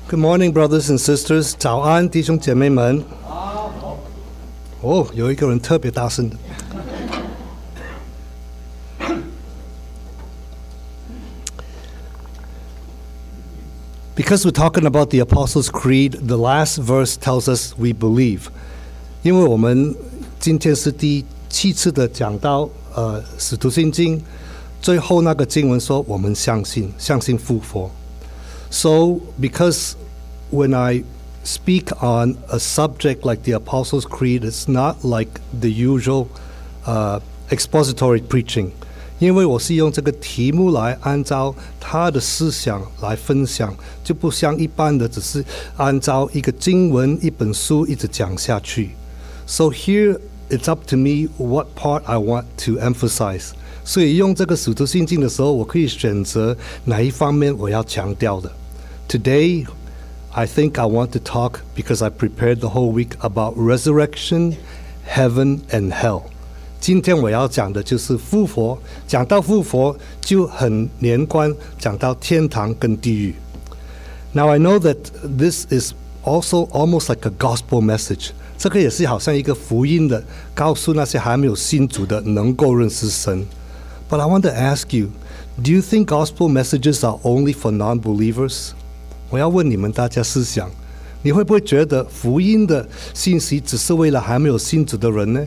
Good morning, brothers and sisters. 早安，弟兄姐妹们。哦，有一个人特别大声的。Because we're talking about the Apostles' Creed, the last verse tells us we believe. 因为我们今天是第7次的讲到使徒信经，最后那个经文说我们相信复活。So, because when I speak on a subject like the Apostles' Creed, it's not like the usual expository preaching. 因为我是用这个题目来按照他的思想来分享，就不像一般的只是按照一个经文、一本书一直讲下去。So here it's up to me what part I want to emphasize. 所以用这个使徒信经的时候，我可以选择哪一方面我要强调的。Today, I think I want to talk, because I prepared the whole week, about resurrection, heaven, and hell. 今天我要讲的就是复活，讲到复活就很连贯，讲到天堂跟地狱。Now I know that this is also almost like a gospel message. 这个也是好像一个福音的，告诉那些还没有信主的能够认识神。But I want to ask you, do you think gospel messages are only for non-believers? 我要问你们大家思想，你会不会觉得福音的信息只是为了还没有信主的人呢？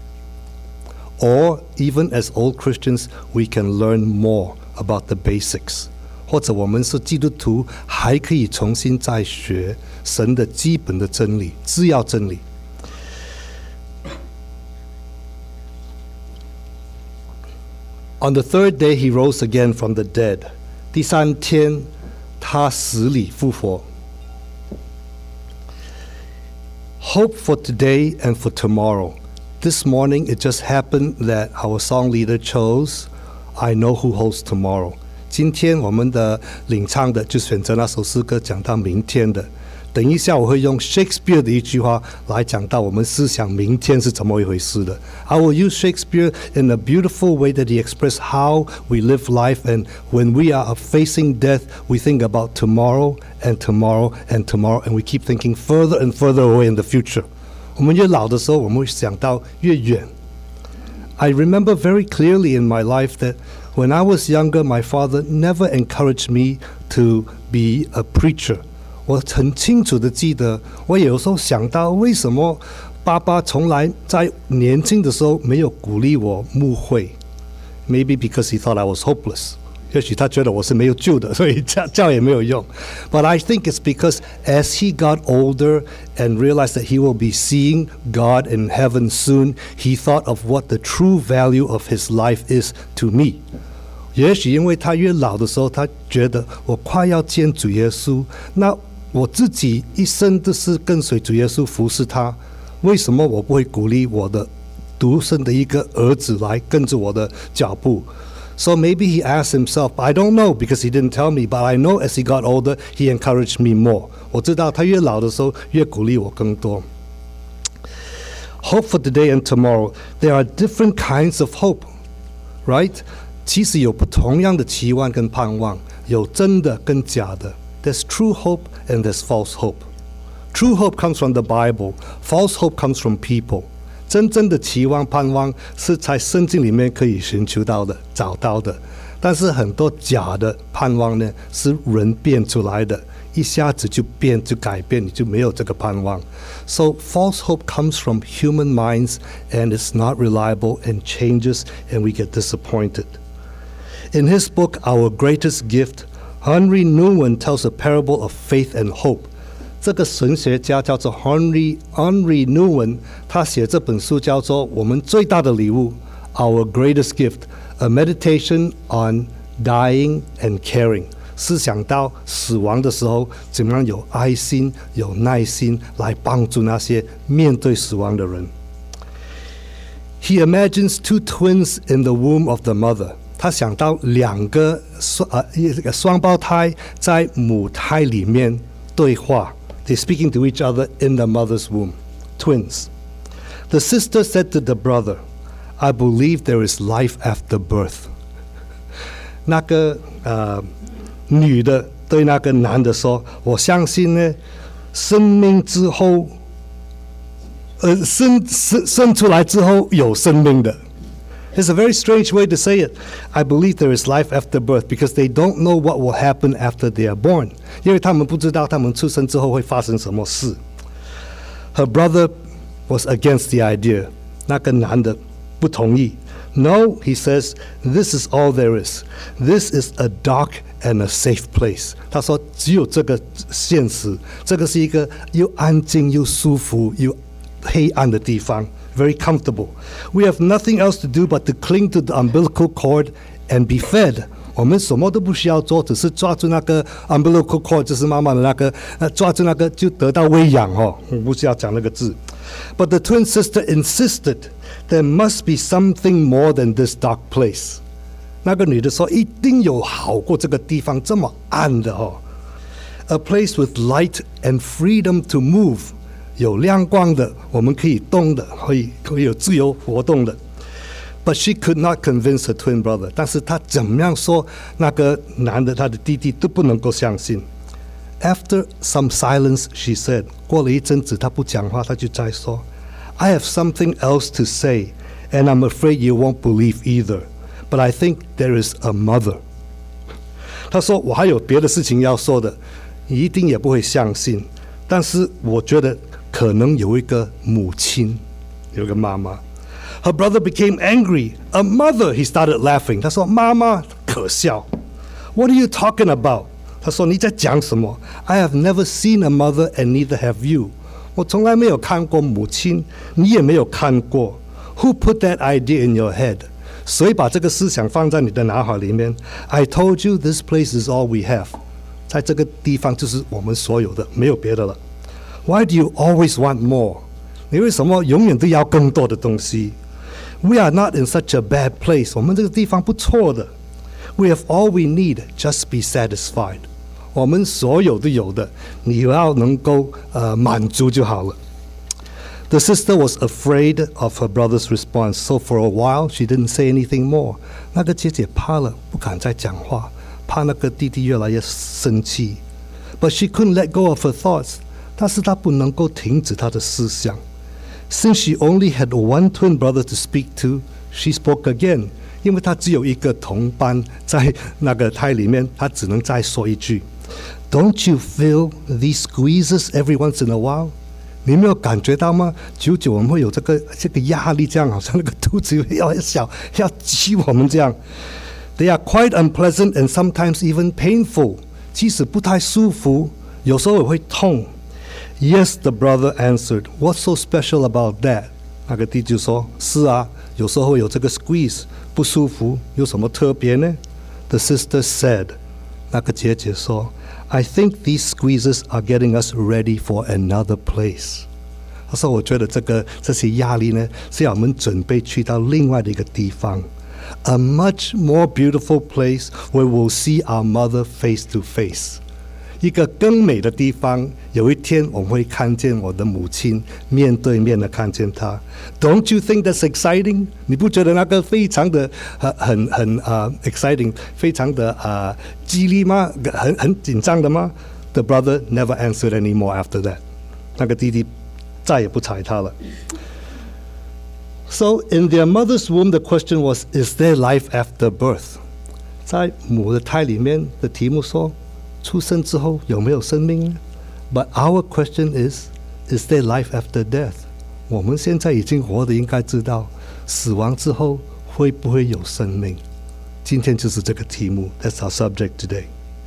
Or even as old Christians, we can learn more about the basics. 或者我们是基督徒，还可以重新再学神的基本的真理，只要真理。On the third day, he rose again from the dead. 第三天，他死里复活。Hope for today and for tomorrow. This morning, it just happened that our song leader chose, I Know Who Holds Tomorrow. 今天我们的领唱的就选择那首诗歌讲到明天的。等一下我会用 Shakespeare 的一句话来讲到我们思想明天是怎么一回事的。I will use Shakespeare in a beautiful way that he expressed how we live life, and when we are facing death, we think about tomorrow and tomorrow and tomorrow, and we keep thinking further and further away in the future. 我们越老的时候，我们会想到越远。I remember very clearly in my life that when I was younger, my father never encouraged me to be a preacher. 我很清楚的记得，我有时候想到为什么爸爸从来在年轻的时候没有鼓励我牧会。Maybe because he thought I was hopeless. 也许他觉得我是没有救的，所以叫也没有用。But I think it's because as he got older and realized that he will be seeing God in heaven soon, he thought of what the true value of his life is to me. 也许因为他越老的时候，他觉得我快要见主耶稣，那我自己一生都是跟随主耶稣服侍他，为什么我不会鼓励我的独生的一个儿子来跟着我的脚步？So maybe he asked himself, I don't know because he didn't tell me, but I know as he got older, he encouraged me more. 我知道他越老的时候，越鼓励我更多。Hope for today and tomorrow. There are different kinds of hope, right? 其实有不同样的期望跟盼望，有真的跟假的。There's true hope and there's false hope. True hope comes from the Bible. False hope comes from people. 真正的期望盼望是在圣经里面可以寻求到的找到的，但是很多假的盼望呢是人变出来的，一下子就变就改变，你就没有这个盼望。So false hope comes from human minds and it's not reliable and changes and we get disappointed. In his book, Our Greatest Gift, Henry Nouwen tells a parable of faith and hope. 这个神学家叫做 Henry Nouwen， 他写这本书叫做我们最大的礼物 Our Greatest Gift, a meditation on dying and caring. 思想到死亡的时候，怎么样有爱心、有耐心来帮助那些面对死亡的人。He imagines two twins in the womb of the mother. 他想到两个双胞胎在母胎里面对话。They're speaking to each other in the mother's womb. Twins. The sister said to the brother, I believe there is life after birth. 那个女的对那个男的说：“我相信呢，生命之后，生出来之后有生命的。” It's a very strange way to say it. I believe there is life after birth because they don't know what will happen after they are born. 因为他们不知道他们出生之后会发生什么事。Her brother was against the idea. 那个男的不同意。No, he says, this is all there is. This is a dark and a safe place. 他说只有这个现实，这个是一个又安静又舒服又黑暗的地方。Very comfortable. We have nothing else to do but to cling to the umbilical cord and be fed. 我们什么都不需要做，只是抓住那个 umbilical cord， 就是妈妈的那个，抓住那个就得到喂养哦。我不需要讲那个字。But the twin sister insisted there must be something more than this dark place. 那个女的说，一定有好过这个地方这么暗的哦。A place with light and freedom to move. 有亮光的，我们可以动的，可以有自由活动的。But she could not convince her twin brother. 但是她怎么样说，那个男的，他的弟弟都不能够相信。After some silence, she said. 过了一阵子，她不讲话，她就再说 ，I have something else to say, and I'm afraid you won't believe either. But I think there is a mother. 她说我还有别的事情要说的，你一定也不会相信。但是我觉得。可能有一个母亲，有一个妈妈。Her brother became angry. A mother, he started laughing. 他说：“妈妈可笑。” What are you talking about? 他说：“你在讲什么 ？I have never seen a mother, and neither have you. 我从来没有看过母亲，你也没有看过。Who put that idea in your head? 谁把这个思想放在你的脑海里面 ？I told you this place is all we have. 在这个地方就是我们所有的，没有别的了。Why do you always want more? 你为什么永远都要更多的东西 ？We are not in such a bad place. 我们这个地方不错的。We have all we need. Just be satisfied. 我们所有都有的，你要能够满足就好了。The sister was afraid of her brother's response, so for a while she didn't say anything more. 那个姐姐怕了，不敢再讲话，怕那个弟弟越来越生气。But she couldn't let go of her thoughts. 但是她不能够停止她的思想。Since she only had one twin brother to speak to, she spoke again. 因为她只有一个同伴在那个胎里面，她只能再说一句 ：“Don't you feel these squeezes every once in a while？” 你没有感觉到吗？久久我们会有这个压力，这样好像那个肚子要小，要挤我们这样。They are quite unpleasant and sometimes even painful. 即使不太舒服，有时候也会痛。Yes, the brother answered. What's so special about that? 那个弟就说：“是啊，有时候有这个 squeeze 不舒服，有什么特别呢？” The sister said. 那个姐姐说 ：“I think these squeezes are getting us ready for another place.” 她说：“我觉得这些压力呢，是要我们准备去到另外的一个地方 ，a much more beautiful place where we'll see our mother face to face.” 一个更美的地方，有一天我们会看见我的母亲，面对面的看见她。Don't you think that's exciting？ 你不觉得那个非常的很exciting， 非常的激励吗？很紧张的吗 ？The brother never answered anymore after that。那个弟弟再也不睬他了。So in their mother's womb, the question was, "Is there life after birth？" 在母的胎里面的题目说。出生之后有没有生命呢 ？But our question is there life after death？ 我们现在已经活的，应该知道死亡之后会不会有生命？今天就是这个题目。That's our subject today.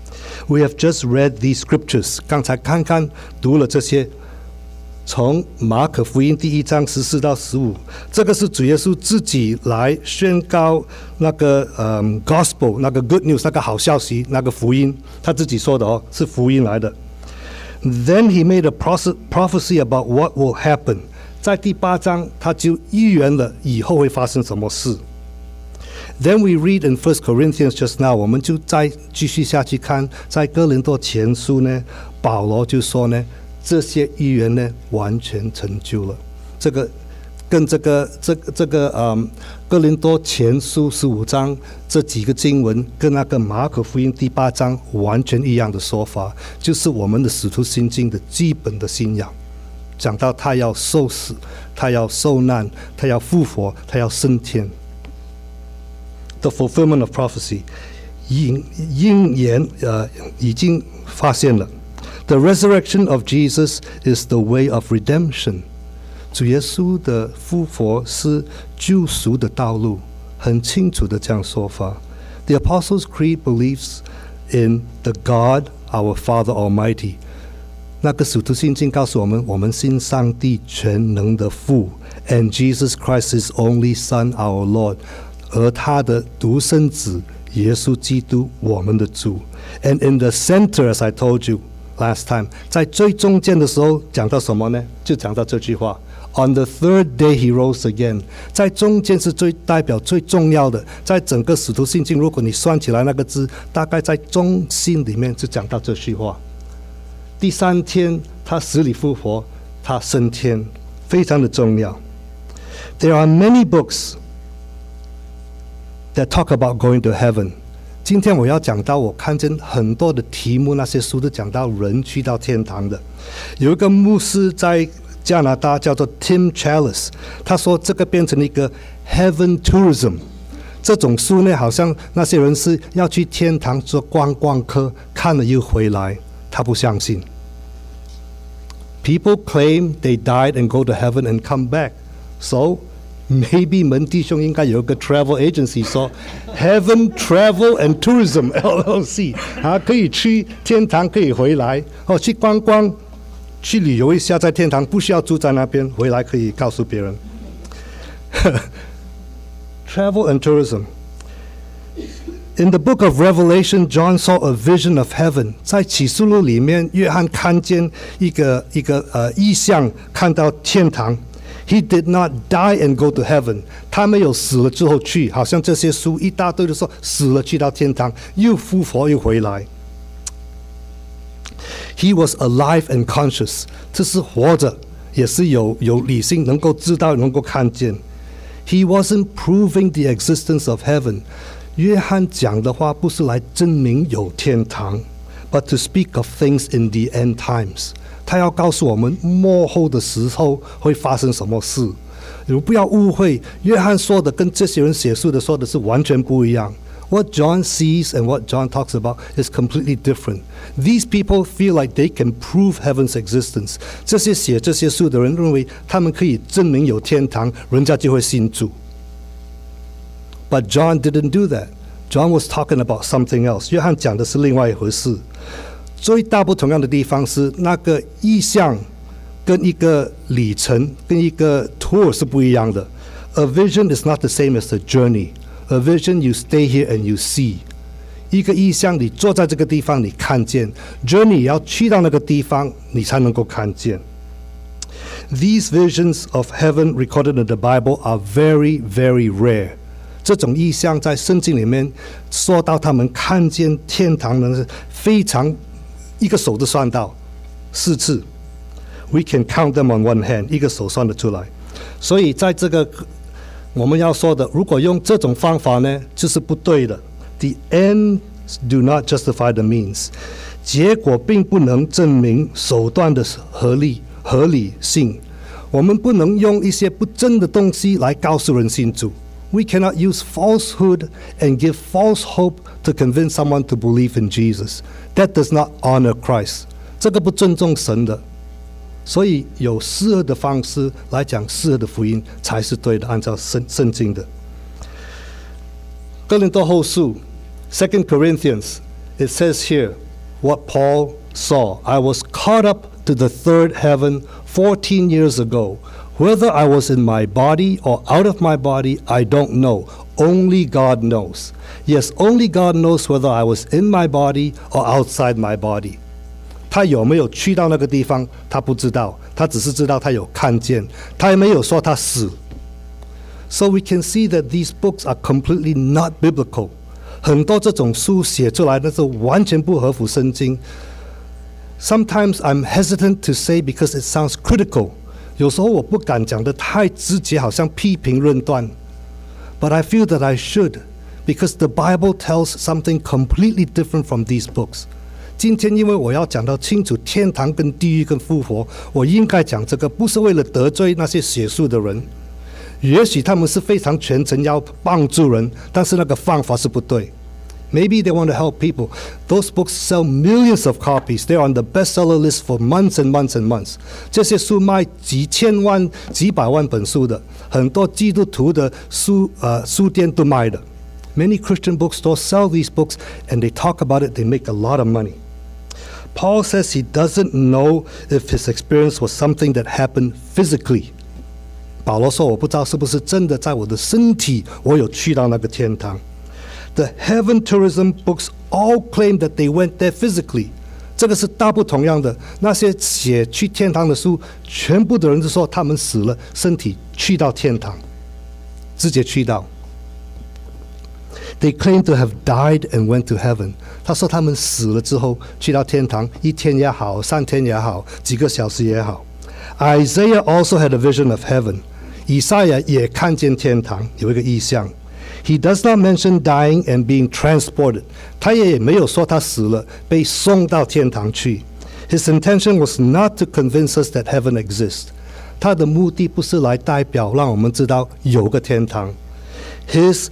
We have just read these scriptures. 刚才读了这些，从马可福音第1章14到15，这个是主耶稣自己来宣告那个gospel， 那个 good news， 那个好消息，那个福音，他自己说的哦，是福音来的。Then he made a prophecy about what will happen。在第8章，他就预言了以后会发生什么事。Then we read in 1 Corinthians just now， 我们就再继续下去看，在哥林多前书呢，保罗就说呢。这些预言呢，完全成就了。这个跟哥林多前书15章这几个经文跟那个马可福音第8章完全一样的说法，就是我们的使徒信经的基本的信仰。讲到他要受死，他要受难，他要复活，他要升天。The fulfillment of prophecy， 应验已经发现了。The resurrection of Jesus is the way of redemption。主耶稣的复活是救赎的道路，很清楚的这样说法。The Apostles' Creed believes in the God, our Father Almighty。那个使徒信经告诉我们，我们信上帝全能的父 ，and Jesus Christ is only Son, our Lord， 而他的独生子耶稣基督，我们的主。And in the center, as I told you last time， 在最中间的时候讲到什么呢？就讲到这句话 ：On the third day he rose again。在中间是最代表最重要的，在整个使徒信经，如果你算起来那个字，大概在中心里面就讲到这句话。第3天他死里复活，他升天，非常的重要。There are many books that talk about going to heaven。今天我要讲到，我看见很多的题目，那些书都讲到人去到天堂的。有一个牧师在加拿大叫做 Tim Challies， 他说这个变成一个 Heaven Tourism。这种书呢，好像那些人是要去天堂做观光客，看了又回来。他不相信。People claim they died and go to heaven and come back. So maybe 门弟兄应该有一个 travel agency 说 Heaven Travel and Tourism LLC 可以去天堂，可以回来去观光，去旅游一下，在天堂不需要住在那边，回来可以告诉别人。Travel and tourism。In the book of Revelation, John saw a vision of heaven. 在启示录里面，约翰看见一个异象，看到天堂。He did not die and go to heaven. 他没有死了之后去，好像这些书一大堆的说死了去到天堂，又复活又回来。He was alive and conscious. 这是活着，也是有理性，能够知道，能够看见。He wasn't proving the existence of heaven. 约翰讲的话不是来证明有天堂 but to speak of things in the end times。 他要告诉我们末后的时候会发生什么事。你们不要误会，约翰说的跟这些人写书的说的是完全不一样。What John sees and what John talks about is completely different. These people feel like they can prove heaven's existence. 这些写这些书的人认为他们可以证明有天堂，人家就会信主。But John didn't do that. John was talking about something else. 约翰讲的是另外一回事。最大不同样的地方是，那个意象跟一个里程跟一个 tour 是不一样的。A vision is not the same as a journey. A vision you stay here and you see. 一个意象你坐在这个地方你看见， journey 要去到那个地方你才能够看见。These visions of heaven recorded in the Bible are very, very rare. 这种意象在圣经里面说到他们看见天堂呢，是非常一个手都算到4次。We can count them on one hand， 一个手算得出来。所以在这个我们要说的，如果用这种方法呢，就是不对的。The ends do not justify the means， 结果并不能证明手段的合理性。我们不能用一些不真的东西来告诉人信主。We cannot use falsehood and give false hope to convince someone to believe in Jesus. That does not honor Christ. 这个不尊重神的。所以有适合的方式来讲适合的福音才是对的，按照圣经的。哥林多后书 2 Corinthians, it says here what Paul saw. I was caught up to the third heaven 14 years ago. Whether I was in my body or out of my body, I don't know. Only God knows. Yes, only God knows whether I was in my body or outside my body. 他有没有去到那个地方，他不知道，他只是知道他有看见，他也没有说他死。So we can see that these books are completely not biblical. 很多这种书写出来的是完全不合乎圣经。Sometimes I'm hesitant to say because it sounds critical. 有时候我不敢讲得太直接，好像批评论断。 but I feel that I should, because the Bible tells something completely different from these books. 今天因为我要讲到清楚天堂跟地狱跟复活，我应该讲这个，不是为了得罪那些写书的人。也许他们是非常虔诚要帮助人，但是那个方法是不对。Maybe they want to help people. Those books sell millions of copies. They're on the bestseller list for months and months and months. 这些书卖几千万、几百万本书的，很多基督徒的书店都卖的。Many Christian bookstores sell these books, and they talk about it. They make a lot of money. Paul says he doesn't know if his experience was something that happened physically. 保罗说：“我不知道是不是真的，在我的身体，我有去到那个天堂。” The heaven tourism books all claim that they went there physically. 这个是大不同样的。那些写去天堂的书，全部的人都说他们死了，身体去到天堂，直接去到。They claim to have died and went to heaven. 他说他们死了之后去到天堂，1天也好，3天也好，几个小时也好。Isaiah also had a vision of heaven. 以赛亚也看见天堂，有一个意象。He does not mention dying and being transported. 他也没有说他死了，被送到天堂去。His intention was not to convince us that heaven exists. 他的目的不是来代表让我们知道有个天堂。His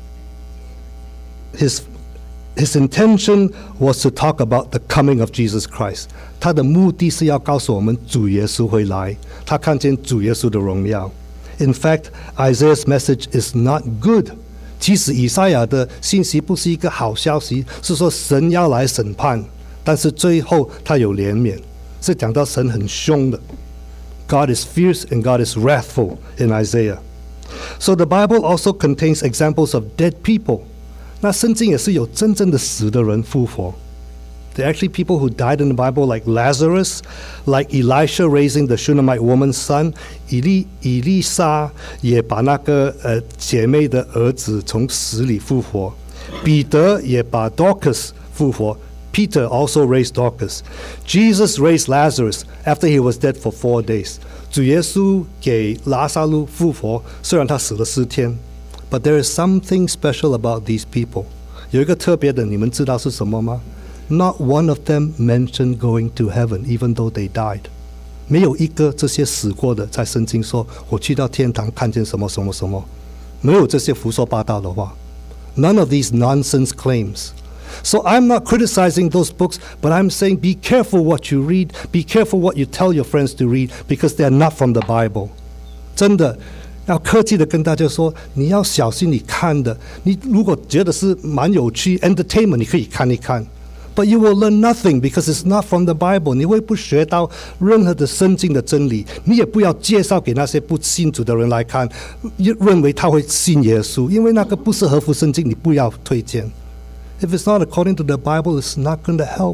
intention was to talk about the coming of Jesus Christ. 他的目的是要告诉我们主耶稣会来，他看见主耶稣的荣耀。In fact, Isaiah's message is not good. 其实以赛亚的信息不是一个好消息，是说神要来审判，但是最后他有怜悯，是讲到神很凶的。God is fierce and God is wrathful in Isaiah. So the Bible also contains examples of dead people. 那圣经也是有真正的死的人复活。There are actually people who died in the Bible, like Lazarus, like Elisha raising the Shunammite woman's son. 以利沙也把那个姐妹的儿子从死里复活。彼得也把 Dorcas 复活。Peter also raised Dorcas. Jesus raised Lazarus after he was dead for 4 days. 主耶稣给拉撒路复活，虽然他死了4天。But there is something special about these people. 有一个特别的，你们知道是什么吗？Not one of them mentioned going to heaven, even though they died. 没有一个这些死过的在圣经说我去到天堂看见什么什么什么，没有这些胡说八道的话。None of these nonsense claims. So I'm not criticizing those books, but I'm saying be careful what you read, be careful what you tell your friends to read, because they're not from the Bible. 真的要客气的跟大家说，你要小心你看的。你如果觉得是蛮有趣 entertainment， 你可以看一看。But you will learn nothing because it's not from the Bible. 你会不学到任何的圣经的真理，你也不要介绍给那些不信主的人来看，认为他会信耶稣，因为那个不是合乎圣经，你不要推荐。If it's not according to the Bible, it's not going to help.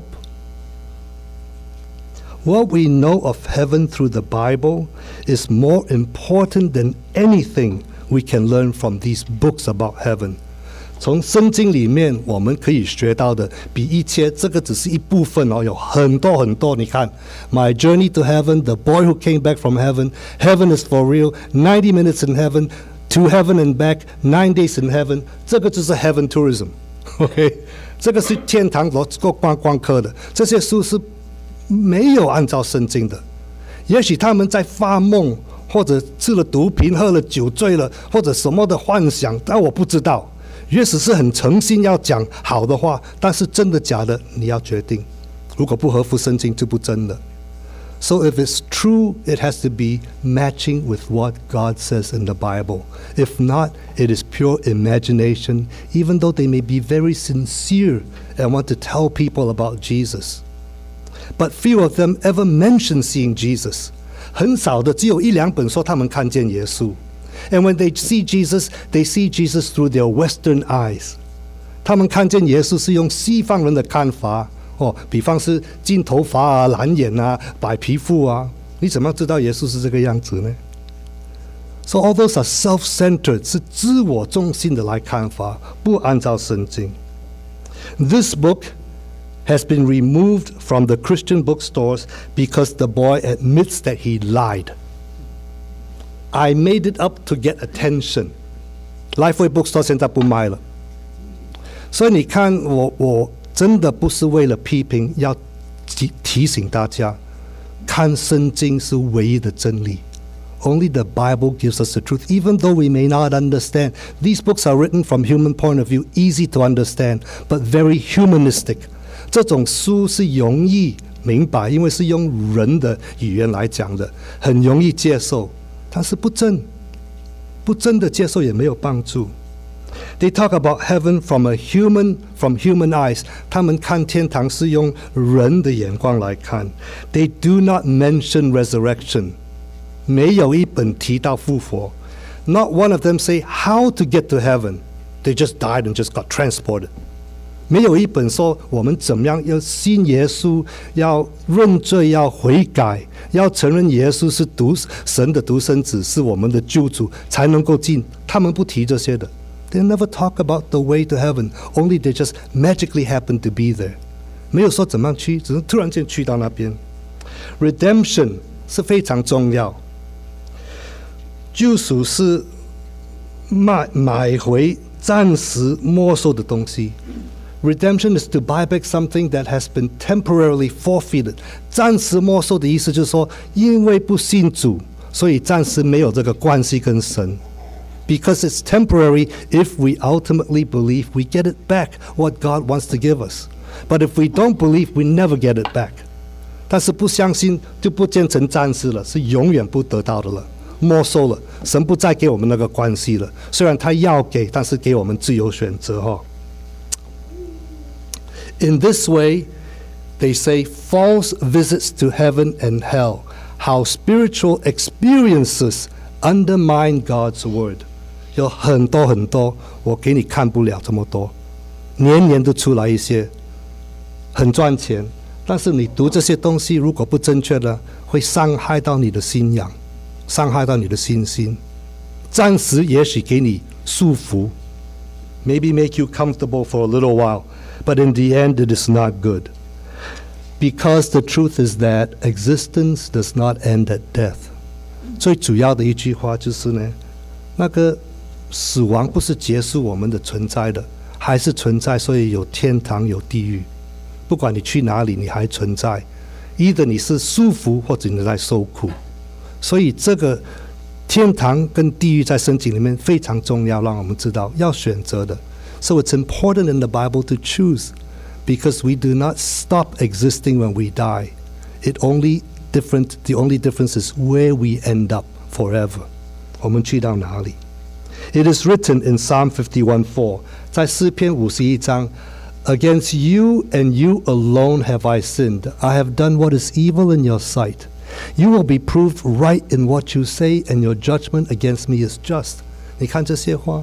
What we know of heaven through the Bible is more important than anything we can learn from these books about heaven. 从圣经里面我们可以学到的比一切，这个只是一部分哦，有很多很多。你看 My Journey to Heaven, The Boy Who Came Back from Heaven, Heaven is for Real, 90 Minutes in Heaven, To Heaven and Back, 9 Days in Heaven. 这个就是 Heaven Tourism. OK， 这个是天堂做观课的。这些书是没有按照圣经的，也许他们在发梦，或者吃了毒品、喝了酒醉了，或者什么的幻想，但我不知道。也许是很诚心要讲好的话，但是真的假的你要决定。如果不合乎圣经就不真的。So if it's true, it has to be matching with what God says in the Bible. If not, it is pure imagination, even though they may be very sincere and want to tell people about Jesus. But few of them ever mention seeing Jesus. 很少的，只有1-2本说他们看见耶稣。And when they see Jesus, they see Jesus through their Western eyes. 他们看见耶稣是用西方人的看法哦，比方是金头发啊、蓝眼啊、白皮肤啊，你怎么知道耶稣是这个样子呢？ So all those are self-centered, 是自我中心的来看法，不按照圣经。This book has been removed from the Christian bookstores because the boy admits that he lied. I made it up to get attention. Lifeway Bookstore 现在不卖了。所以你看，我真的不是为了批评，要提醒大家，看圣经是唯一的真理。Only the Bible gives us the truth. Even though we may not understand, these books are written from human point of view, easy to understand, but very humanistic. 这种书是容易明白，因为是用人的语言来讲的，很容易接受，但是不真的接受也没有帮助。They talk about heaven from human eyes. 他们看天堂是用人的眼光来看。They do not mention resurrection. 没有一本提到复活。Not one of them say how to get to heaven. They just died and just got transported. 没有一本说我们怎么样要信耶稣，要认罪，要悔改，要承认耶稣是神的独生子，是我们的救主，才能够进。他们不提这些的。They never talk about the way to heaven. Only they just magically happen to be there. 没有说怎么样去，只是突然间去到那边。Redemption 是非常重要。救赎是买回暂时没收的东西。Redemption is to buy back something that has been temporarily forfeited. 暂时没收的意思就是说，因为不信主，所以暂时没有这个关系跟神。Because it's temporary, if we ultimately believe, we get it back what God wants to give us. But if we don't believe, we never get it back. 但是不相信就不变成暂时了，是永远不得到的了，没收了，神不再给我们那个关系了。虽然他要给，但是给我们自由选择哈。In this way, they say false visits to heaven and hell, how spiritual experiences undermine God's word. 有很多，我给你看不了这么多，年年都出来一些，很赚钱，但是你读这些东西如果不正确的，会伤害到你的信仰，伤害到你的信心。暂时也许给你束缚 ，maybe make you comfortable for a little while, but in the end it is not good. Because the truth is that existence does not end at death. 最主要的一句话就是呢，那个死亡不是结束我们的存在的，还是存在，所以有天堂有地狱。不管你去哪里，你还存在。either 你是舒服，或者你在受苦。所以这个天堂跟地狱在圣经里面非常重要，让我们知道要选择的。So it's important in the Bible to choose, because we do not stop existing when we die. The only difference is where we end up forever. 我们去到哪里？ It is written in Psalm 51:4, 在诗篇51章 Against you and you alone have I sinned. I have done what is evil in your sight. You will be proved right in what you say, and your judgment against me is just. 你看这些话，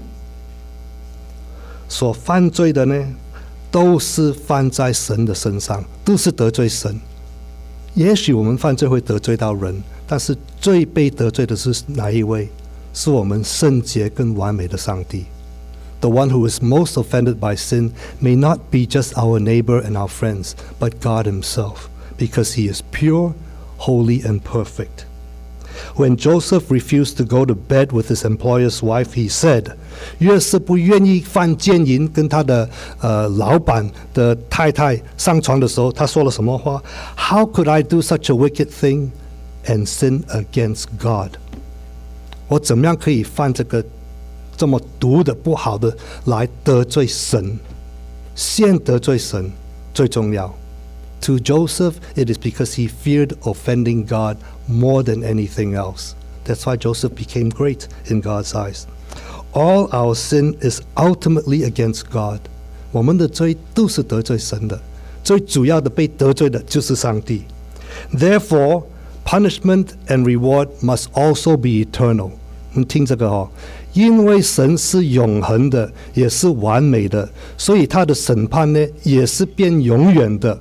所犯罪的呢，都是犯在神的身上，都是得罪神。也许我们犯罪会得罪到人，但是最被得罪的是哪一位？是我们圣洁跟完美的上帝。The one who is most offended by sin may not be just our neighbor and our friends, but God himself, because he is pure, holy, and perfect. When Joseph refused to go to bed with his employer's wife, he said, 约瑟不愿意犯奸淫，跟他的老板的太太上床的时候，他说了什么话？ How could I do such a wicked thing and sin against God? 我怎么样可以犯这个这么毒的不好的来得罪神？先得罪神最重要。To Joseph, it is because he feared offending God more than anything else. That's why Joseph became great in God's eyes. All our sin is ultimately against God. 我们的罪都是得罪神的，最主要的被得罪的就是上帝。Therefore, punishment and reward must also be eternal. 你听这个哦，因为神是永恒的，也是完美的，所以他的审判呢，也是变永远的。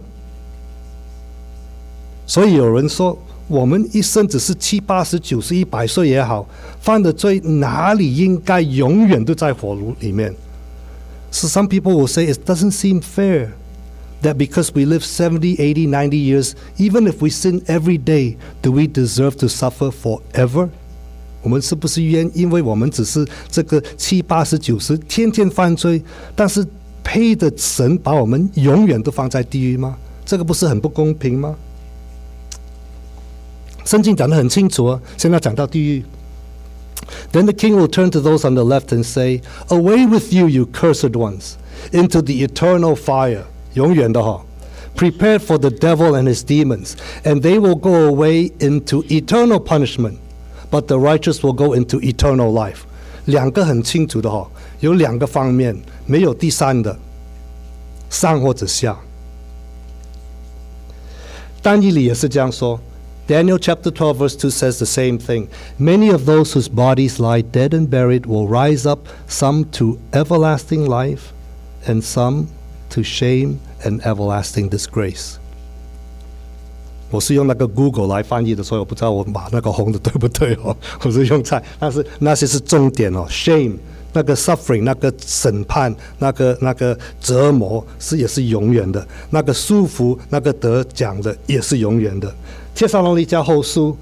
所以有人说，我们一生只是70、80、90、100岁也好，犯的罪哪里应该永远都在火炉里面？ So some people will say it doesn't seem fair that because we live 70, 80, 90 years, even if we sin every day, do we deserve to suffer forever? 我们是不是因为我们只是这个70、80、90天天犯罪，但是配的神把我们永远都放在地狱吗？这个不是很不公平吗？圣经讲得很清楚啊，现在讲到地狱。Then the king will turn to those on the left and say, "Away with you, you cursed ones, into the eternal fire." 永远的哈。Prepared for the devil and his demons, and they will go away into eternal punishment, but the righteous will go into eternal life. 两个很清楚的哈，有两个方面，没有第三的，上或者下。但以理也是这样说。Daniel chapter 12 verse 2 says the same thing. Many of those whose bodies lie dead and buried will rise up, some to everlasting life, and some to shame and everlasting disgrace. 我是用那个 Google 来翻译的，所以我不知道我把那个红的对不对哦。我是用菜，但是那些是重点哦。Shame 那个 suffering 那个审判那个折磨也是永远的，那个束缚那个得奖的也是永远的。帖撒罗尼迦后书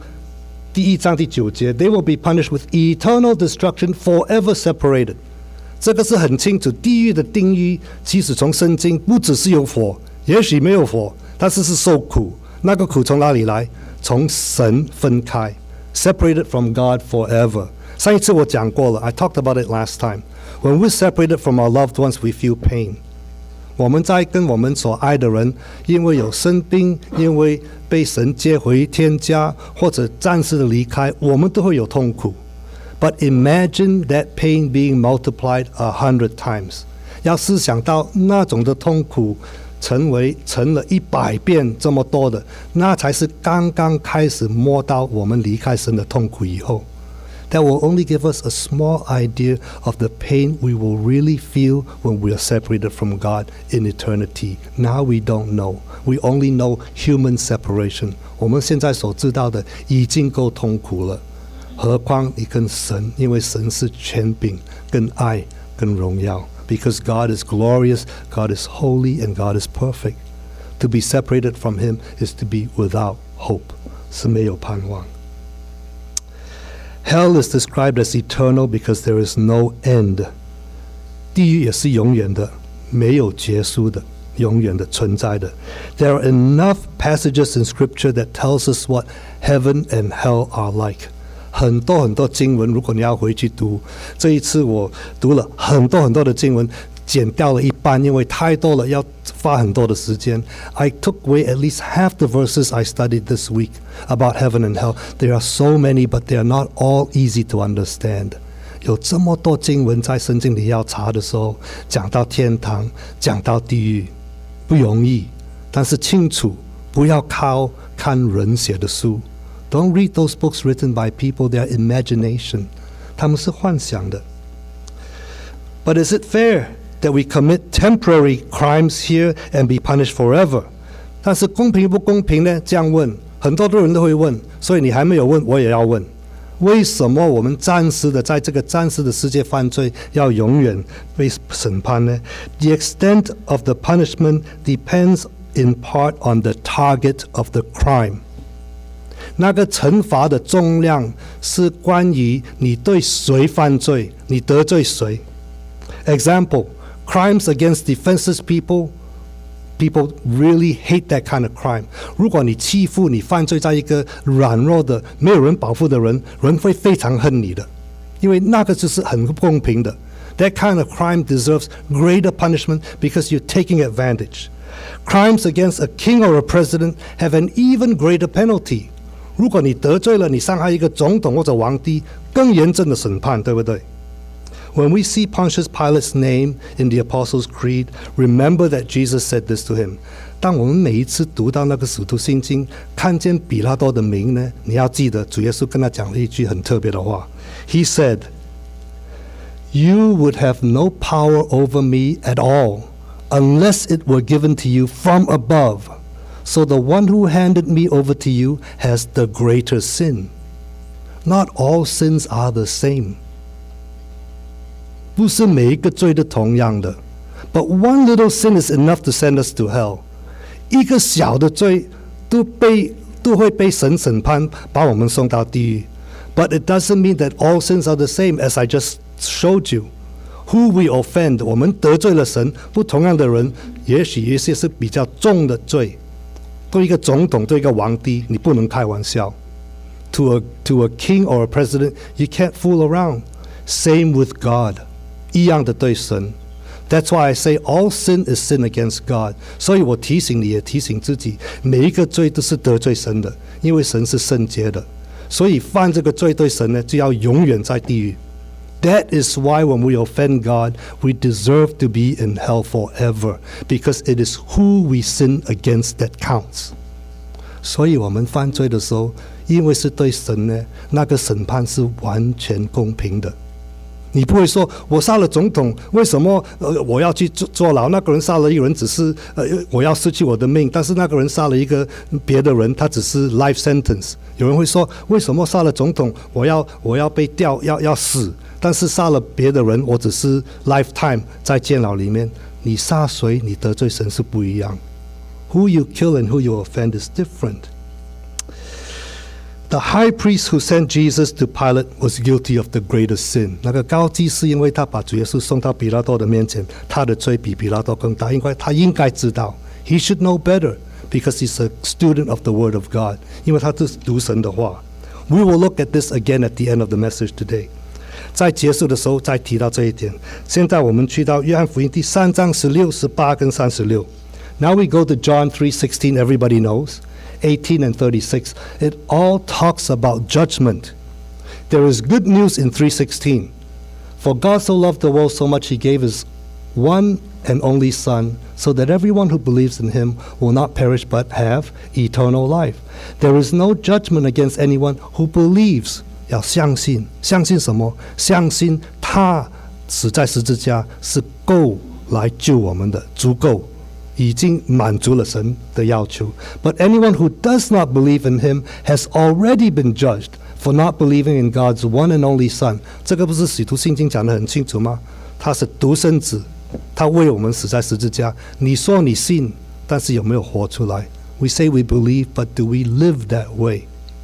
1章第9节 ，They will be punished with eternal destruction, forever separated。这个是很清楚，地狱的定义其实从圣经不只是有火，也许没有火，但是是受苦。那个苦从哪里来？从神分开 ，separated from God forever。上一次我讲过了 ，I talked about it last time. When we're separated from our loved ones, we feel pain. 我们在跟我们所爱的人，因为有生病，因为被神接回天家，或者暂时的离开，我们都会有痛苦。But imagine that pain being multiplied 100 times. 要思想到那种的痛苦成了100遍这么多的，那才是刚刚开始摸到我们离开神的痛苦以后。That will only give us a small idea of the pain we will really feel when we are separated from God in eternity. Now we don't know. We only know human separation. 我们现在所知道的已经够痛苦了，何况你跟神，因为神是权柄、跟爱、跟荣耀。Because God is glorious, God is holy, and God is perfect. To be separated from Him is to be without hope. 是没有盼望。Hell is described as eternal because there is no end. 地狱也是永远的，没有结束的，永远的存在的。There are enough passages in Scripture that tells us what heaven and hell are like. 很多经文，如果你要回去读，这一次我读了很多的经文，剪掉了一半，因为太多了，要花很多的时间。I took away at least half the verses I studied this week about heaven and hell. There are so many, but they are not all easy to understand. 有这么多经文在圣经里要查的时候，讲到天堂，讲到地狱，不容易，但是清楚，不要靠看人写的书。Don't read those books written by people, they are imagination. 他们是幻想的。But is it fair that we commit temporary crimes here and be punished forever? 但是公平不公平呢？这样问，很多人都会问，所以你还没有问，我也要问。为什么我们暂时的在这个暂时的世界犯罪，要永远被审判呢？ The extent of the punishment depends in part on the target of the crime. 那个惩罚的重量是关于你对谁犯罪，你得罪谁。Example, crimes against defenseless people really hate that kind of crime. 如果你欺负你犯罪在一个软弱的没有人保护的人，人会非常恨你的，因为那个就是很不公平的。That kind of crime deserves greater punishment because you're taking advantage. Crimes against a king or a president have an even greater penalty. 如果你得罪了，你伤害一个总统或者皇帝，更严正的审判，对不对？When we see Pontius Pilate's name in the Apostles' Creed, remember that Jesus said this to him. 当我们每一次读到那个使徒信经，看见比拉多的名呢，你要记得主耶稣跟他讲了一句很特别的话。He said, "You would have no power over me at all, unless it were given to you from above. So the one who handed me over to you has the greater sin. Not all sins are the same." 不是每一个罪都同样的 ，But one little sin is enough to send us to hell. 一个小的罪都会被神审判，把我们送到地狱。 But it doesn't mean that all sins are the same, as I just showed you. Who we offend, 我们得罪了神，不同样的人，也许有些是比较重的罪。对一个总统，对一个皇帝，你不能开玩笑。To a king or a president, you can't fool around. Same with God. 一样的对神。That's why I say all sin is sin against God. 所以我提醒你，也提醒自己，每一个罪都是得罪神的，因为神是圣洁的。所以犯这个罪对神呢，就要永远在地狱。That is why when we offend God, we deserve to be in hell forever, because it is who we sin against that counts. 所以我们犯罪的时候，因为是对神呢，那个审判是完全公平的。你不会说我杀了总统，为什么我要去坐牢？那个人杀了一个人，只是我要失去我的命，但是那个人杀了一个别的人，他只是 life sentence。有人会说，为什么杀了总统，我要被吊，要死？但是杀了别的人，我只是 lifetime 在监牢里面。你杀谁，你得罪神是不一样。Who you kill and who you offend is different. The high priest who sent Jesus to Pilate was guilty of the greatest sin. 那个高祭司因为他把主耶稣送到比拉多的面前，他的罪比比拉多更大，因为他应该知道 ，He should know better because he's a student of the Word of God. 因为他是读神的话。We will look at this again at the end of the message today. 在结束的时候再提到这一点。现在我们去到约翰福音第3章16、18跟36。Now we go to John 3:16. Everybody knows. 18 and 36. It all talks about judgment. There is good news in 3:16. For God so loved the world so much, he gave his one and only Son, so that everyone who believes in him will not perish but have eternal life. There is no judgment against anyone who believes. 要相信，相信什么？相信他死在十字架是够来救我们的，足够。已经满足了神的要求。But anyone who does not believe in him has already been judged for not believing in God's one and only Son. 这个不是使徒信经讲得很清楚吗？他是独生子，他为我们死在十字架。你说你信，但是有没有活出来？ We say we believe, but do we live that way?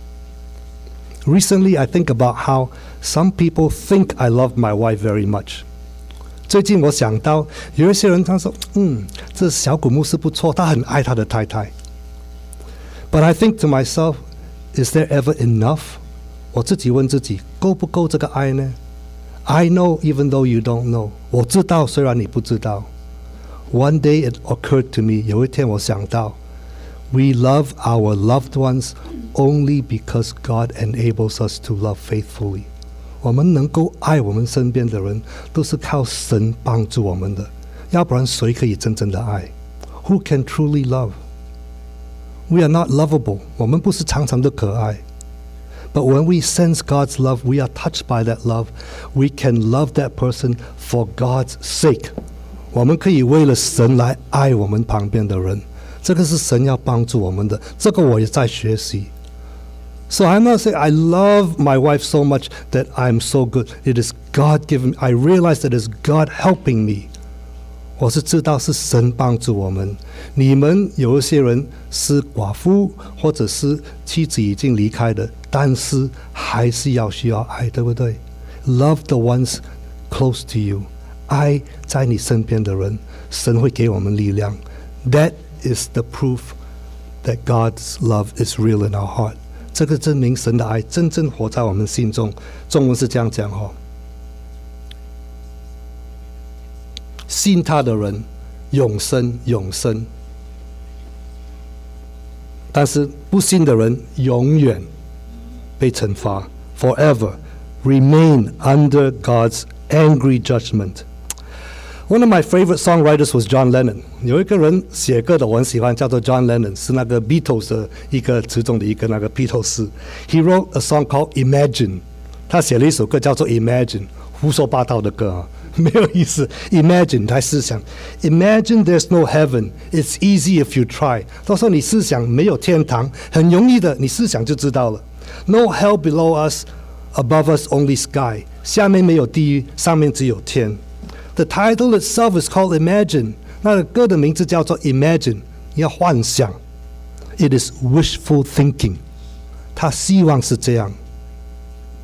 Recently, I think about how some people think I love my wife very much. 最近我想到有一些人他说这小古牧师不错，他很爱他的太太。But I think to myself, is there ever enough? 我自己问自己，够不够这个爱呢？ I know even though you don't know. 我知道虽然你不知道。One day it occurred to me, 有一天我想到 We love our loved ones only because God enables us to love faithfully. 我们能够爱我们身边的人，都是靠神帮助我们的，要不然谁可以真正的爱？ Who can truly love? We are not lovable. 我们不是常常的可爱。But when we sense God's love, we are touched by that love. We can love that person for God's sake. 我们可以为了神来爱我们旁边的人，这个是神要帮助我们的，这个我也在学习。So I'm not saying I love my wife so much that I'm so good. It is God giving. I realize that it is God helping me. 我是知道是神帮助我们。你们有一些人是寡妇，或者是妻子已经离开的，但是还是需要爱，对不对？ Love the ones close to you. 爱在你身边的人，神会给我们力量。That is the proof that God's love is real in our heart. 这个证明神的爱真正活在我们心中。中文是这样讲信他的人永生永生，但是不信的人永远被惩罚 forever remain under God's angry judgment. One of my favorite songwriters was John Lennon. 有一个人写歌的我很喜欢，叫做 John Lennon， 是那个 Beatles 的一个其中的一个那个披头士。He wrote a song called Imagine. 他写了一首歌叫做 Imagine， 胡说八道的歌啊，没有意思。Imagine 他思想 Imagine there's no heaven. It's easy if you try. 他说你思想没有天堂，很容易的，你思想就知道了。No hell below us, above us only sky. 下面没有地狱，上面只有天。The title itself is called Imagine. 那个歌的名字叫做 Imagine， 你要幻想。It is wishful thinking. 他希望是这样。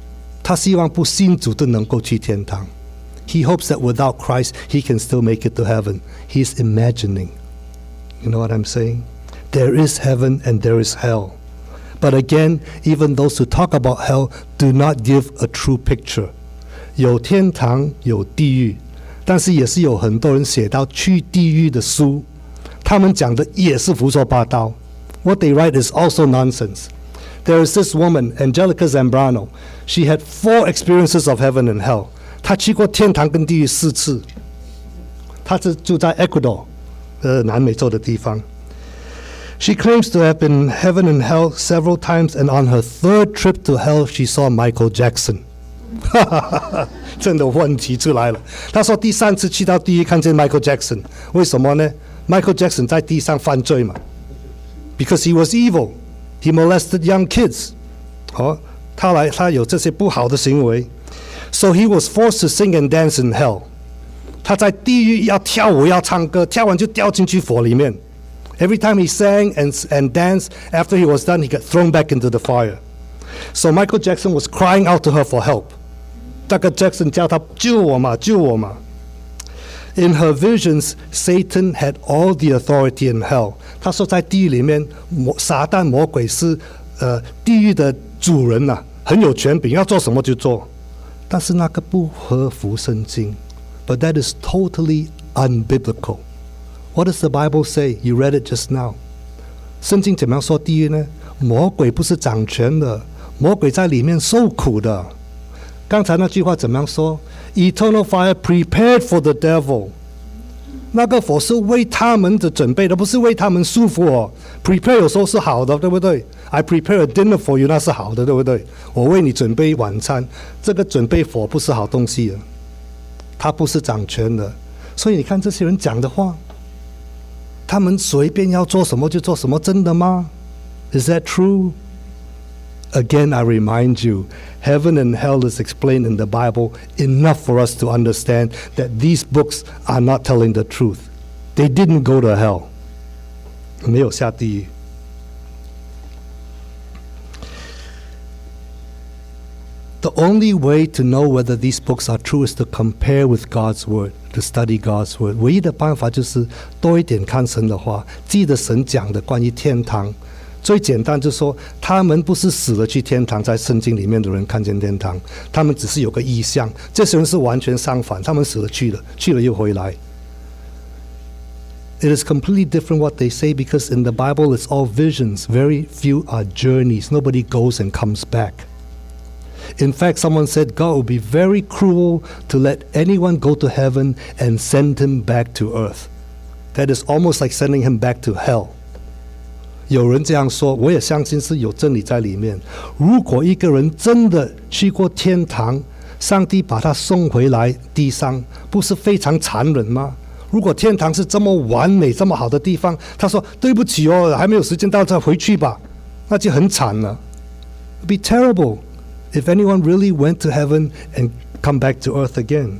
他希望不信主的能够去天堂。He hopes that without Christ, he can still make it to heaven. He's imagining. You know what I'm saying? There is heaven and there is hell. But again, even those who talk about hell do not give a true picture. 有天堂，有地狱，但是也是有很多人写到去地狱的书，他们讲的也是胡说八道。What they write is also nonsense. There is this woman, Angelica Zambrano. She had 4 experiences of heaven and hell. 她去过天堂跟地狱4次。她是住在 Ecuador, 南美洲的地方。She claims to have been in heaven and hell several times, and on her 3rd trip to hell, she saw Michael Jackson. 真的问题出来了。她说第3次去到地狱看见 Michael Jackson， 为什么呢？ Michael Jackson 在地上犯罪嘛 ，because he was evil, he molested young kids. 他有这些不好的行为 ，so he was forced to sing and dance in hell. 他在地狱要跳舞要唱歌，跳完就掉进去火里面。Every time he sang and danced, after he was done, he got thrown back into the fire. So Michael Jackson was crying out to her for help. 那个 Jackson 叫他救我嘛，救我嘛。In her visions, Satan had all the authority in hell. 他说在地狱里面，撒旦魔鬼是地狱的主人呐，很有权柄，要做什么就做。但是那个不合乎圣经。But that is totally unbiblical. What does the Bible say? You read it just now. 圣经怎么样说地狱呢？魔鬼不是掌权的，魔鬼在里面受苦的。刚才那句话怎么样说？ Eternal fire prepared for the devil. 那个火是为他们的准备的，不是为他们舒服哦。Prepare 有时候是好的，对不对？ I prepare a dinner for you， 那是好的，对不对？我为你准备晚餐，这个准备火不是好东西的，它不是掌权的。所以你看这些人讲的话，他们随便要做什么就做什么，真的吗？ Is that true? Again, I remind you, heaven and hell is explained in the Bible enough for us to understand that these books are not telling the truth. They didn't go to hell. 没有下地狱。The only way to know whether these books are true is to compare with God's Word, to study God's Word. 唯一的办法就是多一点看神的话，记得神讲的关于天堂。最简单就是说，他们不是死了去天堂，在圣经里面的人看见天堂，他们只是有个意象。这些人是完全相反，他们死了去了，去了又回来。It is completely different what they say because in the Bible it's all visions. Very few are journeys. Nobody goes and comes back. In fact, someone said God would be very cruel to let anyone go to heaven and send him back to earth. That is almost like sending him back to hell. 有人这样说，我也相信是有真理在里面。如果一个人真的去过天堂，上帝把他送回来地上，不是非常残忍吗？如果天堂是这么完美、这么好的地方，他说对不起哦，还没有时间到，再回去吧，那就很惨了。It'd be terrible if anyone really went to heaven and come back to earth again.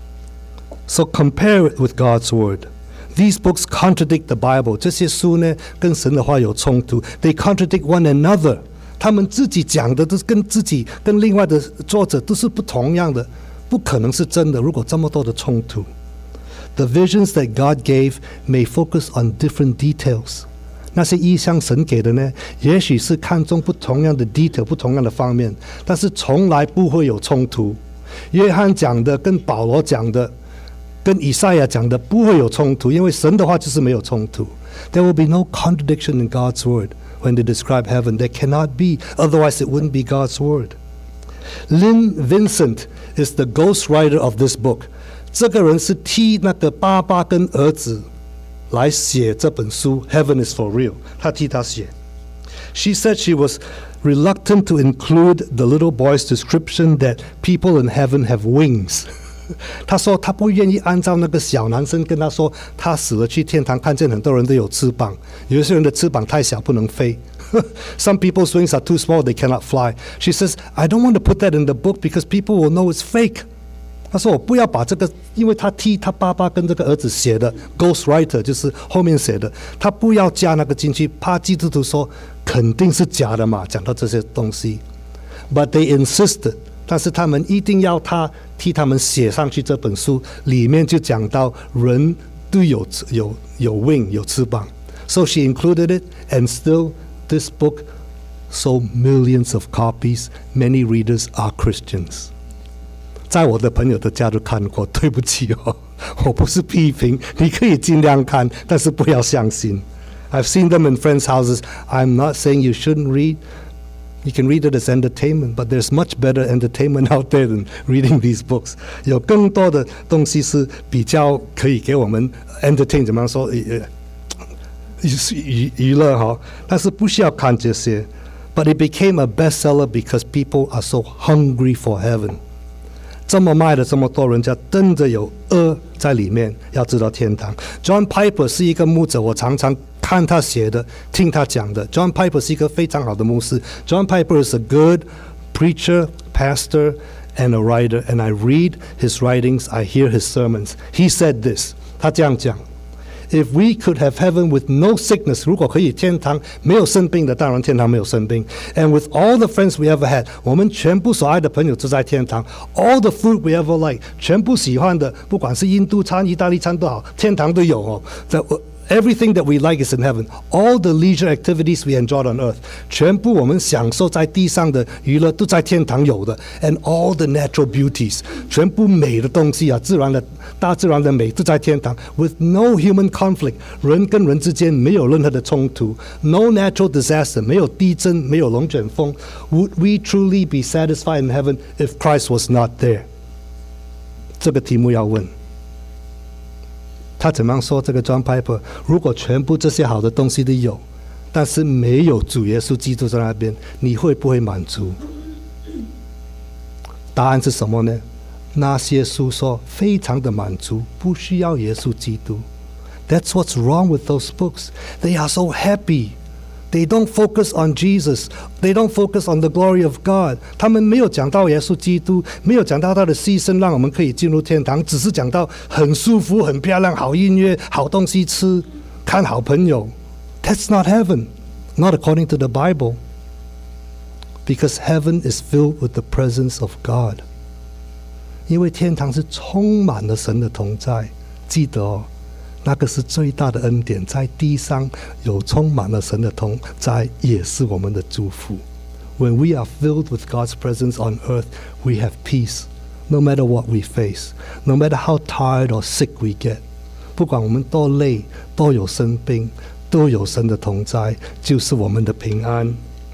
So compare it with God's word.These books contradict the Bible. 这些书呢，跟神的话有冲突。They contradict one another. 他们自己讲的都是跟另外的作者都是不同样的，不可能是真的。如果这么多的冲突 ，The visions that God gave may focus on different details. 那些意象神给的呢，也许是看重不同样的 detail， 不同样的方面，但是从来不会有冲突。约翰讲的跟保罗讲的。跟以赛亚讲的不会有冲突，因为神的话就是没有冲突。There will be no contradiction in God's word when they describe heaven. There cannot be, otherwise it wouldn't be God's word. Lynn Vincent is the ghostwriter of this book. 这个人是替那个爸爸跟儿子来写这本书 Heaven is for real. 他替他写。She said she was reluctant to include the little boy's description that people in heaven have wings. 他说他不愿意按照那个小男生跟他说他死了去天堂看见很多人都有翅膀，有些人的翅膀太小不能飞。Some people's wings are too small, they cannot fly. She says, I don't want to put that in the book because people will know it's fake. 他说我不要把这个，因为他替他爸爸跟这个儿子写的 ghostwriter 就是后面写的，他不要加那个进去，怕基督徒说肯定是假的嘛，讲到这些东西。But they insisted 但是他们一定要他替他们写上去。这本书里面就讲到人都有 wing 有翅膀。So she included it, and still this book sold millions of copies. Many readers are Christians. 在我的朋友的家都看过，对不起哦，我不是批评，你可以尽量看，但是不要相信。I've seen them in friends' houses. I'm not saying you shouldn't read. You can read it as entertainment, but there's much better entertainment out there than reading these books. 有更多的东西是比较可以给我们 entertain， 怎么样说娱乐哈，但是不需要看这些。But it became a bestseller because people are so hungry for heaven. 这么卖的这么多，人家真的有在里面，要知道天堂。John Piper 是一个牧者，我常常看他写的，听他讲的。John Piper 是一个非常好的牧师。John Piper is a good preacher, pastor, and a writer. And I read his writings, I hear his sermons. He said this. 他这样讲。If we could have heaven with no sickness, 如果可以天堂没有生病的，当然天堂没有生病。And with all the friends we ever had, 我们全部所爱的朋友都在天堂。All the food we ever like, 全部喜欢的，不管是印度餐、意大利餐都好，天堂都有哦。Everything that we like is in heaven. All the leisure activities we enjoyed on earth, 全部我们享受在地上的娱乐都在天堂有的。And all the natural beauties, 全部美的东西啊，大自然的美都在天堂。With no human conflict, 人跟人之间没有任何的冲突。No natural disaster, 没有地震，没有龙卷风。Would we truly be satisfied in heaven if Christ was not there? 这个题目要问。他怎么样说？这个 John Piper， 如果全部这些好的东西都有，但是没有主耶稣基督在那边，你会不会满足？答案是什么呢？那些书说非常的满足，不需要耶稣基督。That's what's wrong with those books. They are so happy. They don't focus on Jesus. They don't focus on the glory of God. 他们没有讲到耶稣基督，没有讲到他的牺牲，让我们可以进入天堂，只是讲到很舒服、很漂亮、好音乐、好东西吃、看好朋友。That's not heaven, not according to the Bible. Because heaven is filled with the presence of God. 因为天堂是充满了神的同在，记得哦。那个是最大的恩典，在地上有充满了神的同在，也是我们的祝福。When we are filled with God's presence on earth, we have peace, no matter what we face, no matter how tired or sick we get. 不管我们多累，多有生病，都有神的同在，就是我们的平安。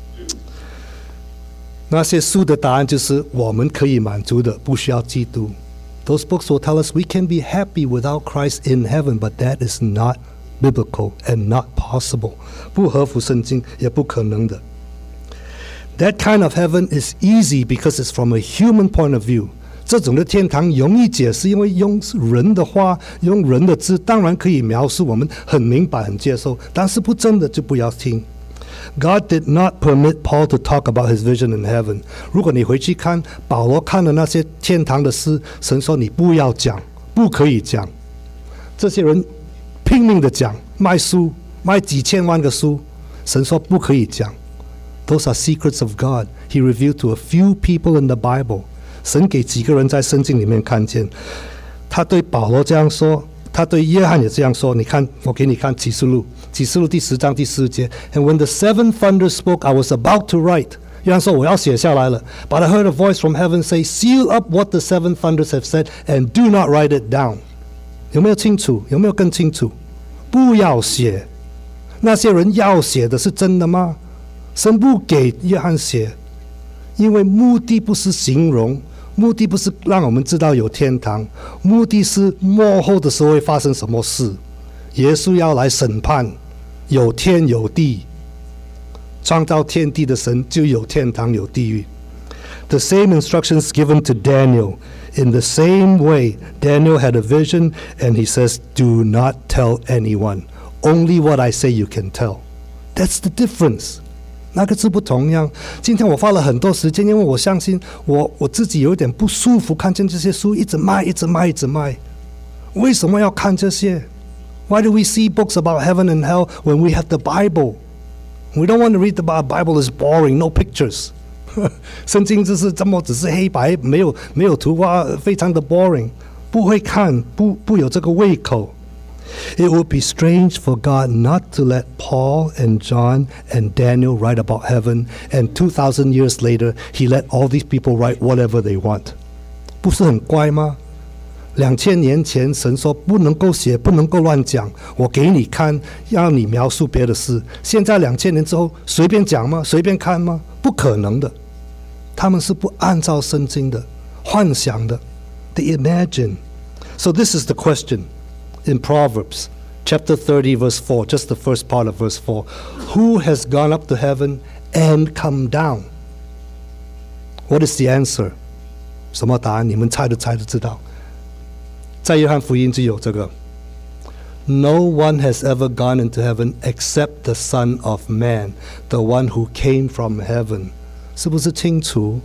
那些书的答案就是我们可以满足的，不需要基督。Those books will tell us we can be happy without Christ in heaven, but that is not biblical and not possible. 不合乎圣经，也不可能的。That kind of heaven is easy because it's from a human point of view. 这种的天堂容易解释，因为用人的话，用人的字，当然可以描述，我们很明白、很接受，但是不真的就不要听。God did not permit Paul to talk about his vision in heaven. 如果你回去看保罗看的那些天堂的诗，神说你不要讲，不可以讲。这些人拼命的讲，卖书，卖几千万个书，神说不可以讲。Those are secrets of God. He revealed to a few people in the Bible. 神给几个人在圣经里面看见。他对保罗这样说，他对约翰也这样说。你看，我给你看启示录第10章第4节。And when the seventh thunder spoke, I was about to write. 约翰说我要写下来了。But I heard a voice from heaven say, Seal up what the seven thunders have said, and do not write it down. 有没有清楚？有没有更清楚？不要写。那些人要写的是真的吗？神不给约翰写，因为目的不是形容，目的不是让我们知道有天堂，目的是末后的时候会发生什么事。耶稣要来审判，有天有地，创造天地的神就有天堂有地狱。The same instructions given to Daniel. In the same way, Daniel had a vision, and he says, Do not tell anyone. Only what I say you can tell. That's the difference. 那个字不同样。今天我花了很多时间，因为我相信我自己有一点不舒服，看见这些书一直卖。为什么要看这些？ Why do we see books about heaven and hell when we have the Bible? We don't want to read the Bible. It's boring, no pictures. 圣经就是这么只是黑白，没有图画，非常的 boring， 不会看，不有这个胃口。It would be strange for God not to let Paul and John and Daniel write about heaven, and 2,000 years later, he let all these people write whatever they want. 不是很乖吗？2000年前神说不能够写，不能够乱讲，我给你看，让你描述别的事。现在2000年之后随便讲吗？随便看吗？不可能的。他们是不按照圣经的，幻想的。They imagine. So this is the question in Proverbs chapter 30 verse 4, just the first part of verse 4. Who has gone up to heaven and come down? What is the answer? 什么答案？你们猜都知道。在约翰福音就有这个 No one has ever gone into heaven except the Son of Man, the one who came from heaven. 是不是清楚？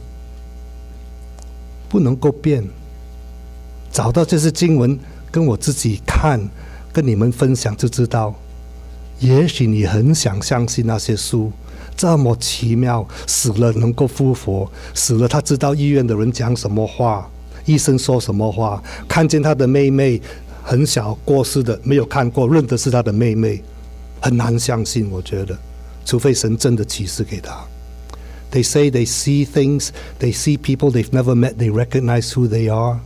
不能够变。找到这些经文跟我自己看，跟你们分享就知道，也许你很想相信那些书这么奇妙，死了能够复活，死了他知道医院的人讲什么话，医生说什么话，看见他的妹妹很小过世的，没有看过，认得是他的妹妹，很难相信。我觉得除非神真的启示给他。They say they see things, they see people they've never met, they recognize who they are.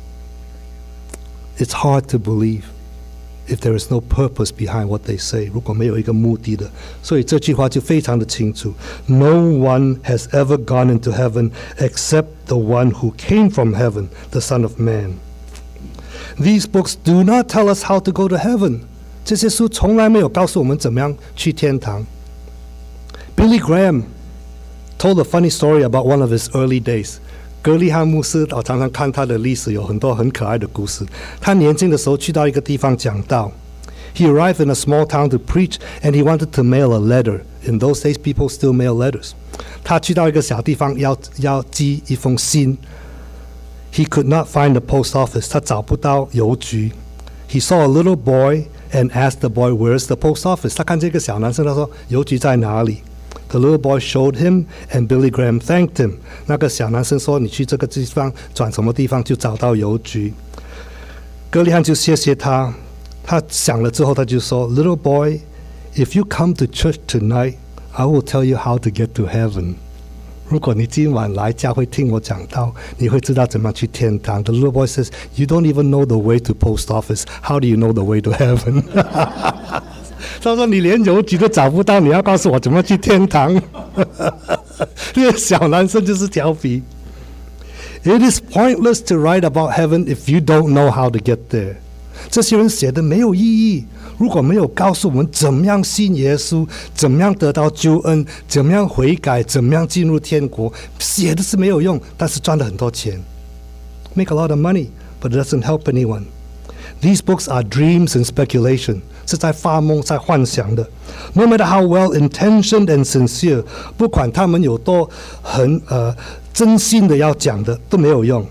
It's hard to believe if there is no purpose behind what they say. 如果没有一个目的的，所以这句话就非常的清楚。No one has ever gone into heaven except the one who came from heaven, the Son of Man. These books do not tell us how to go to heaven. 这些书从来没有告诉我们怎么样去天堂。Billy Graham told a funny story about one of his early days. 格利汉牧师，我常常看他的历史，有很多很可爱的故事。他年轻的时候去到一个地方讲道。He arrived in a small town to preach, and he wanted to mail a letter. In those days, people still mail letters. 他去到一个小地方要寄一封信。He could not find the post office. 他找不到邮局。He saw a little boy and asked the boy, "Where's the post office?" 他看这个小男生，他说：“邮局在哪里？” The little boy showed him, and Billy Graham thanked him. 那个小男生说：“你去这个地方，转什么地方就找到邮局。”格里汉就谢谢他。他想了之后，他就说 ：“Little boy, if you come to church tonight, I will tell you how to get to heaven.” 如果你今晚来教会听我讲道，你会知道怎么去天堂。The little boy says, "You don't even know the way to post office. How do you know the way to heaven?" 他说：“你连邮局都找不到，你要告诉我怎么去天堂？”这个小男生就是调皮。It is pointless to write about heaven if you don't know how to get there. 这些人写的没有意义，如果没有告诉我们怎么样信耶稣，怎么样得到救恩，怎么样悔改，怎么样进入天国，写的是没有用，但是赚了很多钱。Make a lot of money, but it doesn't help anyone. These books are dreams and speculation. 是在发梦，在幻想的。No matter how well intentioned and sincere， 不管他们有多真心的要讲的，都没有用。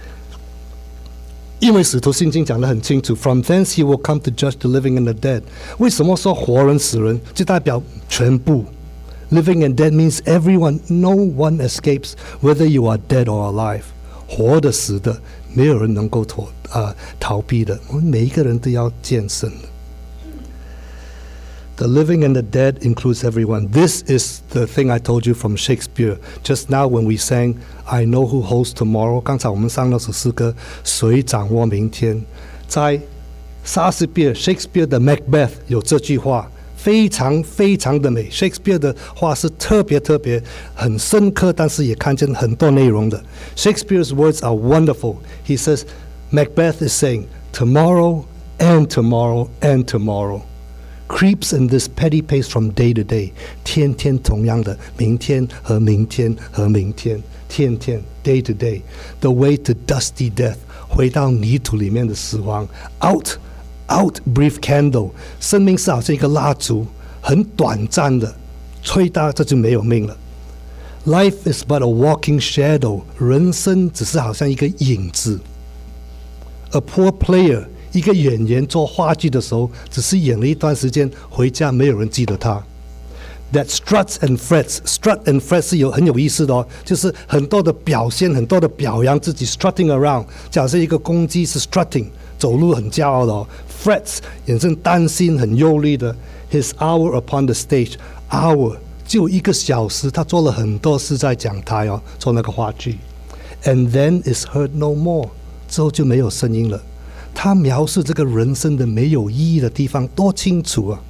因为使徒信经讲得很清楚 ，From thence he will come to judge the living and the dead。为什么说活人死人，就代表全部。Living and dead means everyone, no one escapes, whether you are dead or alive。活的死的，没有人能够逃避的。我们每一个人都要见神的。The living and the dead includes everyone. This is the thing I told you from Shakespeare. Just now when we sang, I know who holds tomorrow. 刚才我们唱那首诗歌，谁掌握明天？在莎士比亚 Shakespeare 的 Macbeth 有这句话，非常非常的美。Shakespeare 的话是特别很深刻，但是也看见很多内容的。Shakespeare's words are wonderful. He says, Macbeth is saying, tomorrow and tomorrow and tomorrow.Creeps in this petty pace from day to day， 天天同样的，明天和明天和明天，天天 day to day， the way to dusty death， 回到泥土里面的死亡。Out brief candle， 生命是好像一个蜡烛，很短暂的，吹大这就没有命了。Life is but a walking shadow， 人生只是好像一个影子。A poor player，一个演员做话剧的时候，只是演了一段时间，回家没有人记得他。 that struts and frets. Strut and fret 是很有意思的哦，就是很多的表现，很多的表扬自己 strutting around。假设一个公鸡是 strutting， 走路很骄傲的哦。Frets 衍生担心，很忧虑的。His hour upon the stage， hour 就1个小时，他做了很多事在讲台哦，做那个话剧。And then is heard no more， 之后就没有声音了。他描述这个人生的没有意义的地方多清楚啊！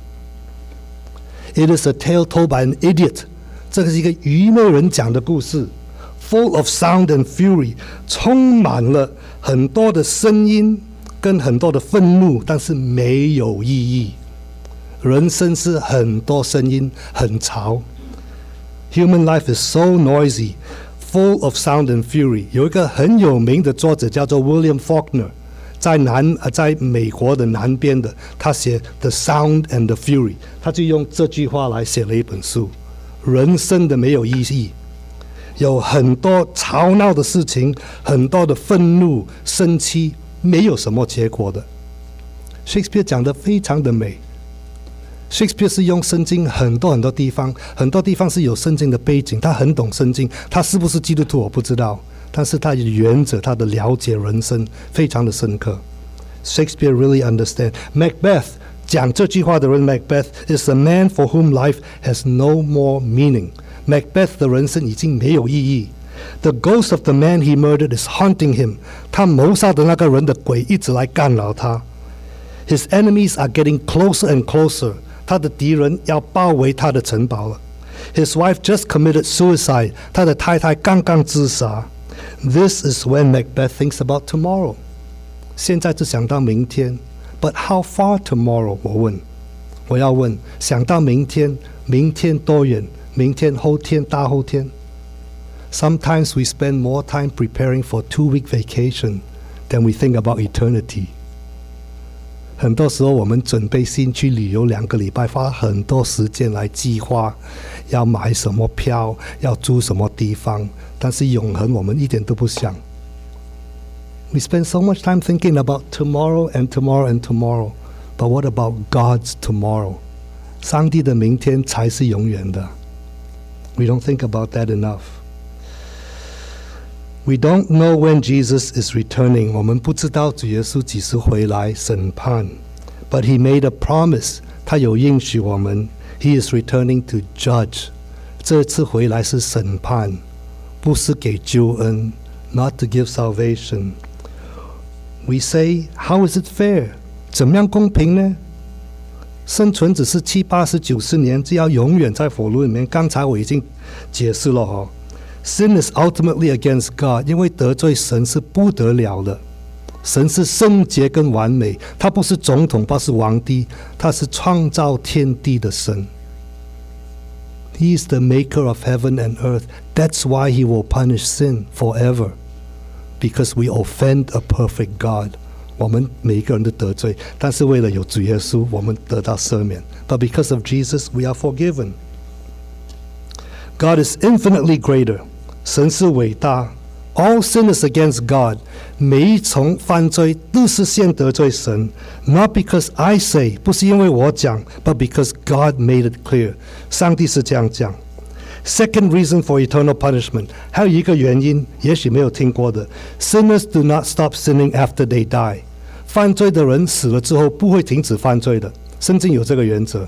It is a tale told by an idiot， 这个是一个愚昧人讲的故事 ，full of sound and fury， 充满了很多的声音跟很多的愤怒，但是没有意义。人生是很多声音，很吵。Human life is so noisy，full of sound and fury。有一个很有名的作者叫做 William Faulkner。在美国的南边的，他写 The Sound and the Fury， 他就用这句话来写了一本书。人生的没有意义，有很多吵闹的事情，很多的愤怒、生气，没有什么结果的。Shakespeare 讲得非常的美。Shakespeare 是用圣经很多地方，很多地方是有圣经的背景，他很懂圣经。他是不是基督徒我不知道。但是他的原则，他的了解人生非常的深刻。Shakespeare really understand. Macbeth 讲这句话的人 ，Macbeth is a man for whom life has no more meaning. Macbeth 的人生已经没有意义。The ghost of the man he murdered is haunting him. 他谋杀的那个人的鬼一直来干扰他。His enemies are getting closer and closer. 他的敌人要包围他的城堡了。His wife just committed suicide. 他的太太刚刚自杀。This is when Macbeth thinks about tomorrow. 现在只想到明天 ，But how far tomorrow？ 我要问，想到明天，明天多远？明天、后天、大后天。Sometimes we spend more time preparing for 2-week vacation than we think about eternity. 很多时候我们准备新去旅游2个礼拜，花很多时间来计划，要买什么票，要住什么地方。但是永恒我们一点都不想。We spend so much time thinking about tomorrow and tomorrow and tomorrow, but what about God's tomorrow? 上帝的明天才是永远的。We don't think about that enough. We don't know when Jesus is returning. 我们不知道主耶稣几时回来审判。But he made a promise. 他有应许我们。He is returning to judge. 这次回来是审判。不是给救恩 ，not to give salvation. We say, how is it fair? 怎么样公平呢？生存只是70、80、90年，就要永远在火炉里面。刚才我已经解释了哦。Sin is ultimately against God， 因为得罪神是不得了的。神是圣洁跟完美，他不是总统，不是皇帝，他是创造天地的神。He is the maker of heaven and earth. That's why he will punish sin forever. Because we offend a perfect God. 我们每一个人都得罪，但是为了有主耶稣，我们得到赦免。But because of Jesus, we are forgiven. God is infinitely greater. 神是伟大。All sin is against God. 每一重犯罪都是先得罪神。Not because I say， 不是因为我讲 ，but because God made it clear。上帝是这样讲。Second reason for eternal punishment， 还有一个原因，也许没有听过的 ，Sinners do not stop sinning after they die。犯罪的人死了之后不会停止犯罪的，圣经有这个原则。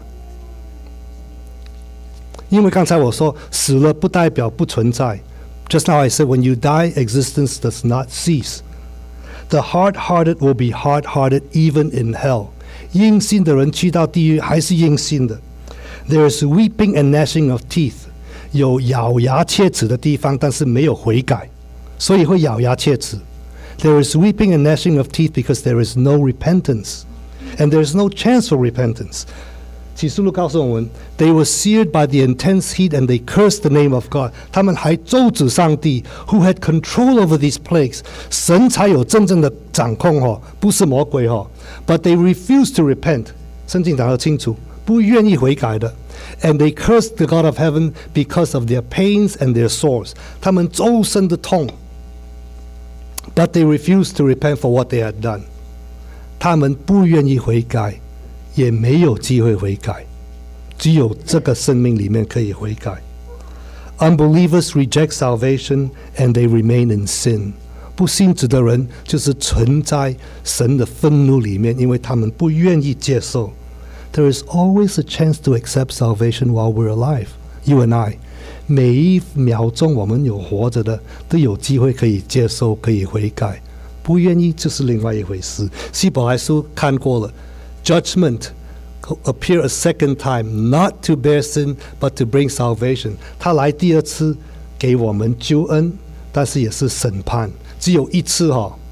因为刚才我说死了不代表不存在。Just now I said when you die, existence does not cease. The hard-hearted will be hard-hearted even in hell. 硬心的人去到地狱还是硬心的。There is weeping and gnashing of teeth. 有咬牙切齿的地方，但是没有悔改，所以会咬牙切齿。There is weeping and gnashing of teeth because there is no repentance, and there is no chance for repentance. 启示录告诉我们 ，They were seared by the intense heat and they cursed the name of God. 他们还咒诅上帝 ，who had control over these plagues. 神才有真正的掌控哦，不是魔鬼哦。But they refused to repent. 圣经讲得清楚，不愿意悔改的。And they cursed the God of heaven because of their pains and their sores. 他们周身的痛。But they refused to repent for what they had done. 他们不愿意悔改。也没有机会悔改， 只有这个生命里面可以悔改。Unbelievers reject salvation and they remain in sin. 不信主的人就是存在神的愤怒里面，因为他们不愿意接受。There is always a chance to accept salvation while we're alive. You and I. 每一秒钟我们有活着的，都有机会可以接受，可以悔改。不愿意就是另外一回事。希伯来书看过了 ，Judgment appear a second time, not to bear sin, but to bring salvation. 他来第二次给我们救恩，但是也是审判。只有一次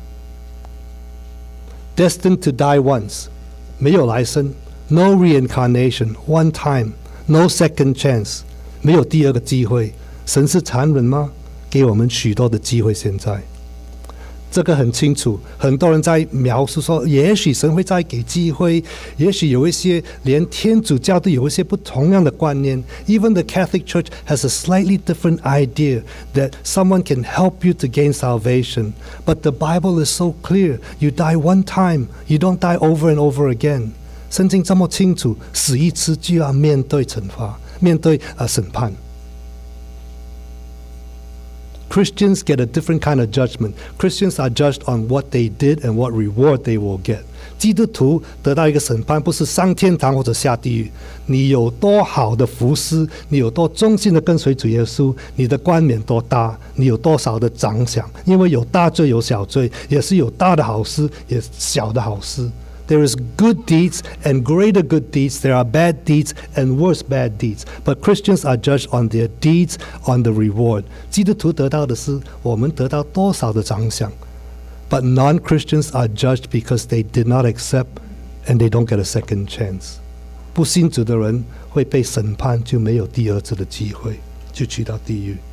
Destined to die once. 没有来生。No reincarnation. One time. No second chance. 没有第二个机会。神是残忍吗？给我们许多的机会现在。这个很清楚，很多人在描述说，也许神会再给机会，也许有一些连天主教都有一些不同样的观念。Even the Catholic Church has a slightly different idea that someone can help you to gain salvation. But the Bible is so clear. You die one time, you don't die over and over again. 圣经这么清楚，死一次就要面对惩罚，面对审判。Christians get a different kind of judgment. Christians are judged on what they did and what reward they will get. 基督徒得到一个审判，不是上天堂或者下地狱。你有多好的服侍，你有多忠心的跟随主耶稣，你的冠冕多大，你有多少的奖赏。因为有大罪有小罪，也是有大的好事，也小的好事。There is good deeds and greater good deeds. There are bad deeds and worse bad deeds. But Christians are judged on their deeds, on the reward. 基督徒得到的是我们得到多少的奖赏。But non-Christians are judged because they did not accept and they don't get a second chance. 不信主的人会被审判，就没有第二次的机会，就去到地狱。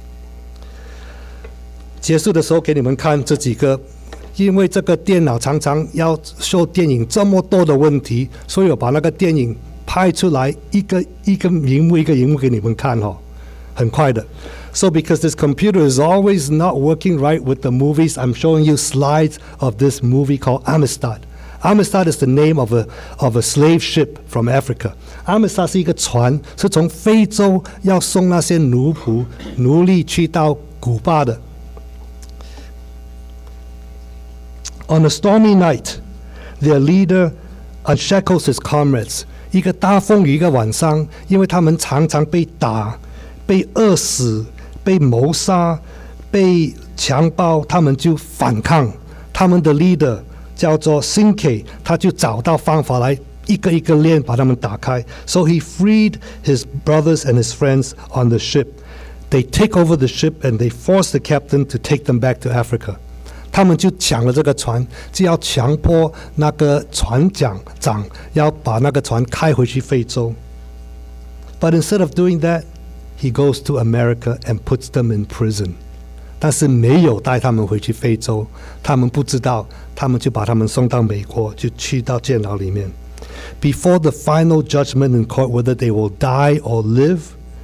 结束的时候给你们看这几个。因为这个电脑常常要show电影这么多的问题，所以我把那个电影拍出来，一个荧幕一个荧幕给你们看很快的。So because this computer is always not working right with the movies, I'm showing you slides of this movie called Amistad. Amistad is the name of a slave ship from Africa. Amistad 是一个船，是从非洲要送那些奴隶去到古巴的。On a stormy night, their leader unshackles his comrades. 一个大风雨一个晚上，因为他们常常被打、被饿死、被谋杀、被强暴，他们就反抗。他们的 leader 叫做 Sinke， 他就找到方法来一个一个链把他们打开。So he freed his brothers and his friends on the ship. They take over the ship and they force the captain to take them back to Africa. 他们就抢了这个船，就要强迫那个船长要把那个船开回去非洲。But instead of doing that, he goes to America and puts them in prison. 但是没有带他们回去非洲，他们不知道，他们就把他们送到美国，就去到监牢里面。Before the final judgment in court, whether they will die or live,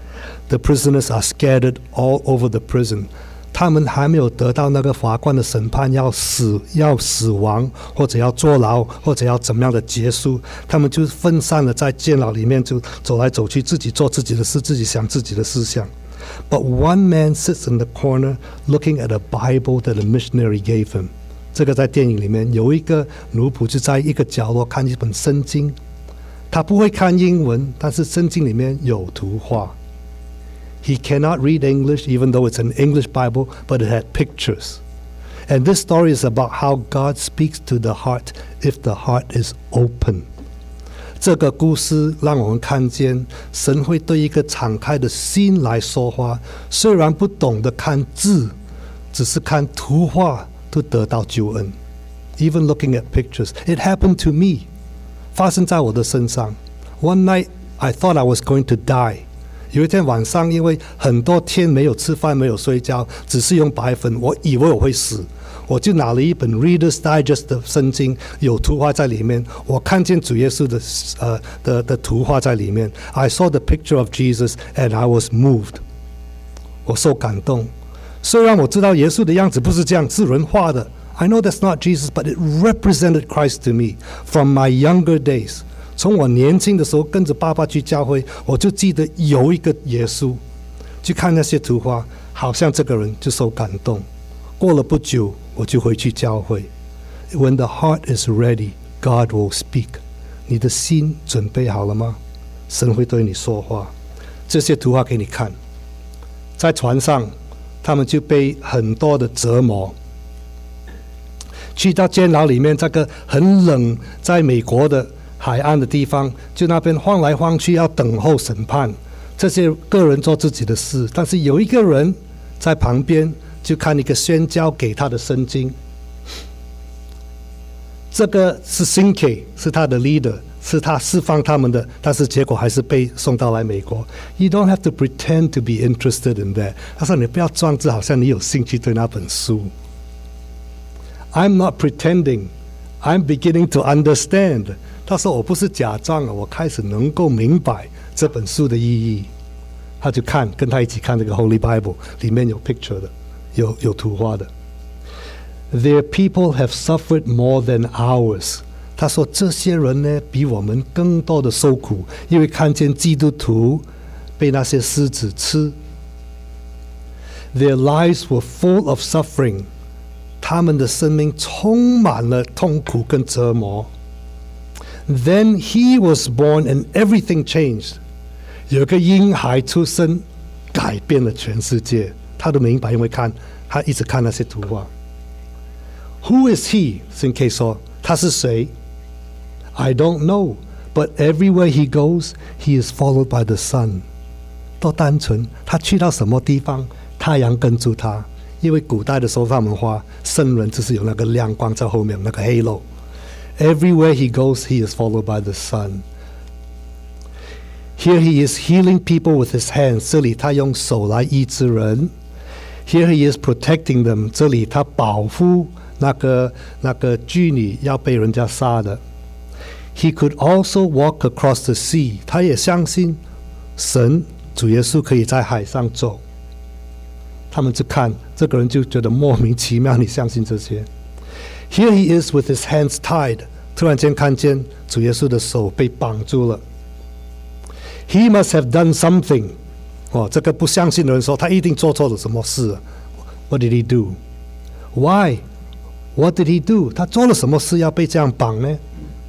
the prisoners are scattered all over the prison. 他们还没有得到那个法官的审判，要死亡，或者要坐牢，或者要怎么样的结束，他们就分散了在监牢里面，就走来走去，自己做自己的事，自己想自己的思想。But one man sits in the corner looking at a Bible that a missionary gave him. 这个在电影里面有一个奴仆就在一个角落看一本圣经，他不会看英文，但是圣经里面有图画。He cannot read English, even though it's an English Bible, but it had pictures. And this story is about how God speaks to the heart if the heart is open. 这个故事让我们看见神会对一个敞开的心来说话，虽然不懂得看字，只是看图画都得到救恩。Even looking at pictures. It happened to me. 发生在我的身上。One night, I thought I was going to die. 有一天晚上，因为很多天没有吃饭，没有睡觉，只是用白粉，我以为我会死，我就拿了一本 Reader's Digest 的圣经，有图画在里面。我看见主耶稣的图画在里面。I saw the picture of Jesus and I was moved. 我受感动。虽然我知道耶稣的样子不是这样，是人画的。I know that's not Jesus, but it represented Christ to me from my younger days. 从我年轻的时候跟着爸爸去教会，我就记得有一个耶稣，去看那些图画，好像这个人就受感动。过了不久，我就回去教会。When the heart is ready, God will speak. 你的心准备好了吗？神会对你说话。这些图画给你看。在船上，他们就被很多的折磨。去到监牢里面，这个很冷，在美国的海岸的地方，就那边晃来晃去，要等候审判。这些个人做自己的事，但是有一个人在旁边，就看一个宣教给他的圣经。这个是 Cinque， 是他的 leader， 是他释放他们的，但是结果还是被送到来美国。You don't have to pretend to be interested in that。他说你不要装作好像你有兴趣对那本书。I'm not pretending, I'm beginning to understand。他说我不是假装了，我开始能够明白这本书的意义。他就看，跟他一起看这个 Holy Bible， 里面有 picture 的，有图画的。Their people have suffered more than ours。他说这些人呢，比我们更多的受苦，因为看见基督徒被那些狮子吃。Their lives were full of suffering。他们的生命充满了痛苦跟折磨。Then he was born and everything changed。有个婴孩出生，改变了全世界。他都明白，因为他一直看那些图画。Who is he？ Cinque 说他是谁 ？I don't know, but everywhere he goes, he is followed by the sun。多单纯，他去到什么地方，太阳跟住他。因为古代的时候，他们画圣人就是有那个亮光在后面，那个 halo。Everywhere he goes, he is followed by the sun. Here he is healing people with his hands. 这里他用手来医治人。Here he is protecting them. 这里他保护那个妓女要被人家杀的。He could also walk across the sea. 他也相信神主耶稣可以在海上走。他们就看这个人就觉得莫名其妙，你相信这些 ？Here he is with his hands tied。突然间看见主耶稣的手被绑住了。He must have done something。这个不相信的人说他一定做错了什么事。What did he do? Why? What did he do? 他做了什么事要被这样绑呢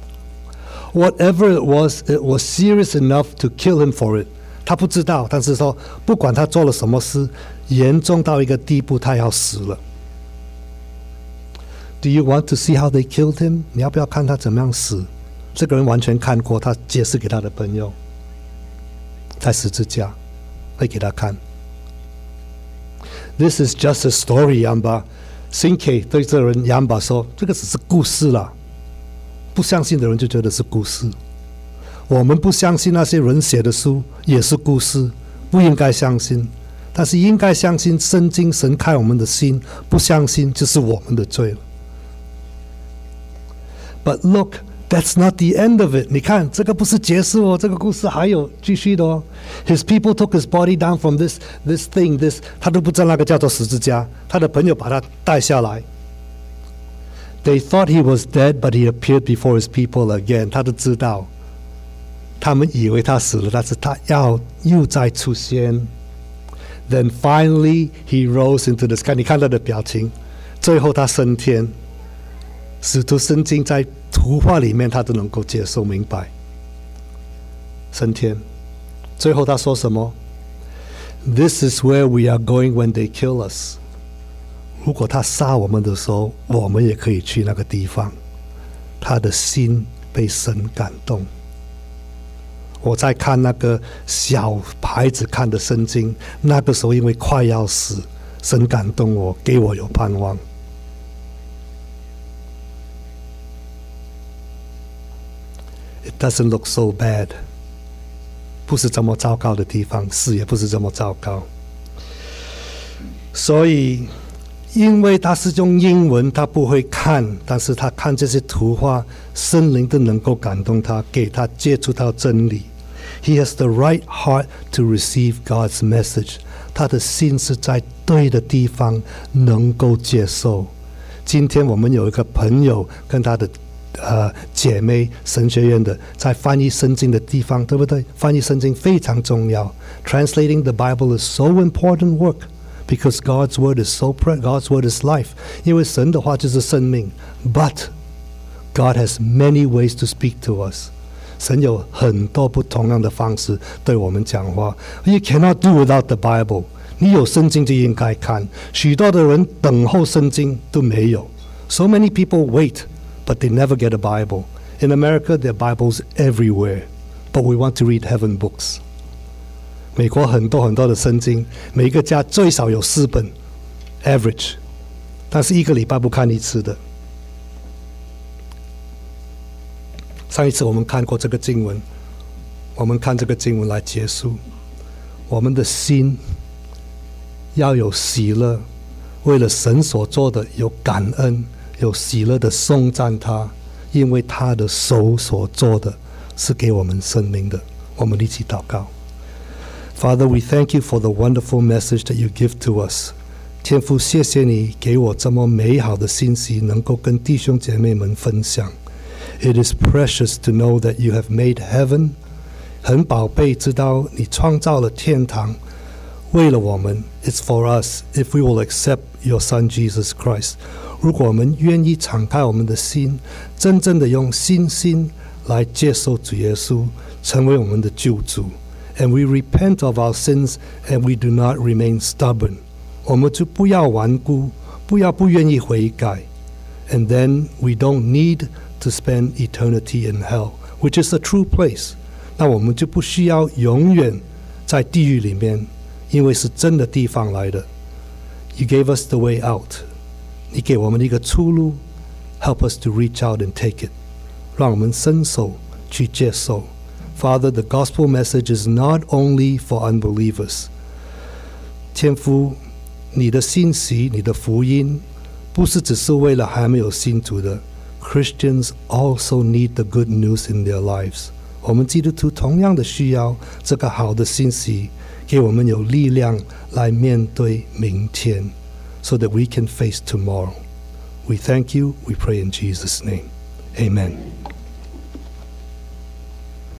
？Whatever it was serious enough to kill him for it。他不知道，但是说不管他做了什么事，严重到一个地步，他要死了。Do you want to see how they killed him？ 你要不要看他怎么样死？这个人完全看过，他解释给他的朋友，在十字架会给他看。This is just a story, Yamba。Cinque 对这人 Yamba 说，这个只是故事啦。不相信的人就觉得是故事。我们不相信那些人写的书也是故事，不应该相信。但是应该相信圣经，神开我们的心，不相信就是我们的罪了。But look, that's not the end of it. 你看，这个不是结束哦，这个故事还有继续的哦。His people took his body down from this thing, 他都不知道那个叫做十字架，他的朋友把他带下来。They thought he was dead, but he appeared before his people again. 他都知道。他们以为他死了，但是他又再出现。Then finally he rose into the sky. 你看他的表情，最后他升天。使徒圣经在图画里面他都能够接受明白。升天，最后他说什么 ？This is where we are going when they kill us. 如果他杀我们的时候，我们也可以去那个地方。他的心被神感动。我在看那个小孩子看的圣经，那个时候因为快要死，神感动我，给我有盼望。It doesn't look so bad， 不是这么糟糕的地方，事也不是这么糟糕。所以，因为他是用英文，他不会看，但是他看这些图画，圣灵都能够感动他，给他接触到真理。He has the right heart to receive God's message。他的心是在对的地方，能够接受。今天我们有一个朋友跟他的姐妹神学院的，在翻译圣经的地方，对不对？翻译圣经非常重要。Translating the Bible is so important work because God's word is God's word is life. 因为神的话就是生命。But God has many ways to speak to us. 神有很多不同样的方式对我们讲话。You cannot do without the Bible. 你有圣经就应该看。许多的人等候圣经都没有。So many people wait, but they never get a Bible. In America, there are Bibles everywhere, but we want to read heaven books. 美国很多很多的圣经，每一个家最少有4本 ，average， 但是一个礼拜不看一次的。上一次我们看过这个经文，我们看这个经文来结束。我们的心要有喜乐，为了神所做的有感恩，有喜乐的颂赞他，因为他的手所做的是给我们生命的。我们一起祷告。Father, we thank you for the wonderful message that you give to us. 天父，谢谢你给我这么美好的信息，能够跟弟兄姐妹们分享。It is precious to know that you have made heaven. 很宝贝，知道你创造了天堂，为了我们。It's for us if we will accept your Son Jesus Christ. 如果我们愿意敞开我们的心，真正的用信心来接受主耶稣，成为我们的救主。And we repent of our sins and we do not remain stubborn. 我们就不要顽固，不愿意悔改。And then we don't need to spend eternity in hell, which is a true place. 那我们就不需要永远在地狱里面，因为是真的地方来的。You gave us the way out. 你给我们一个出路 ，Help us to reach out and take it. 让我们伸手去接受。Father, the gospel message is not only for unbelievers. 天父，你的信息，你的福音，不是只是为了还没有信主的。Christians also need the good news in their lives. 我们基督徒同样的需要这个好的信息，给我们有力量来面对明天 ，so that we can face tomorrow. We thank you. We pray in Jesus' name. Amen.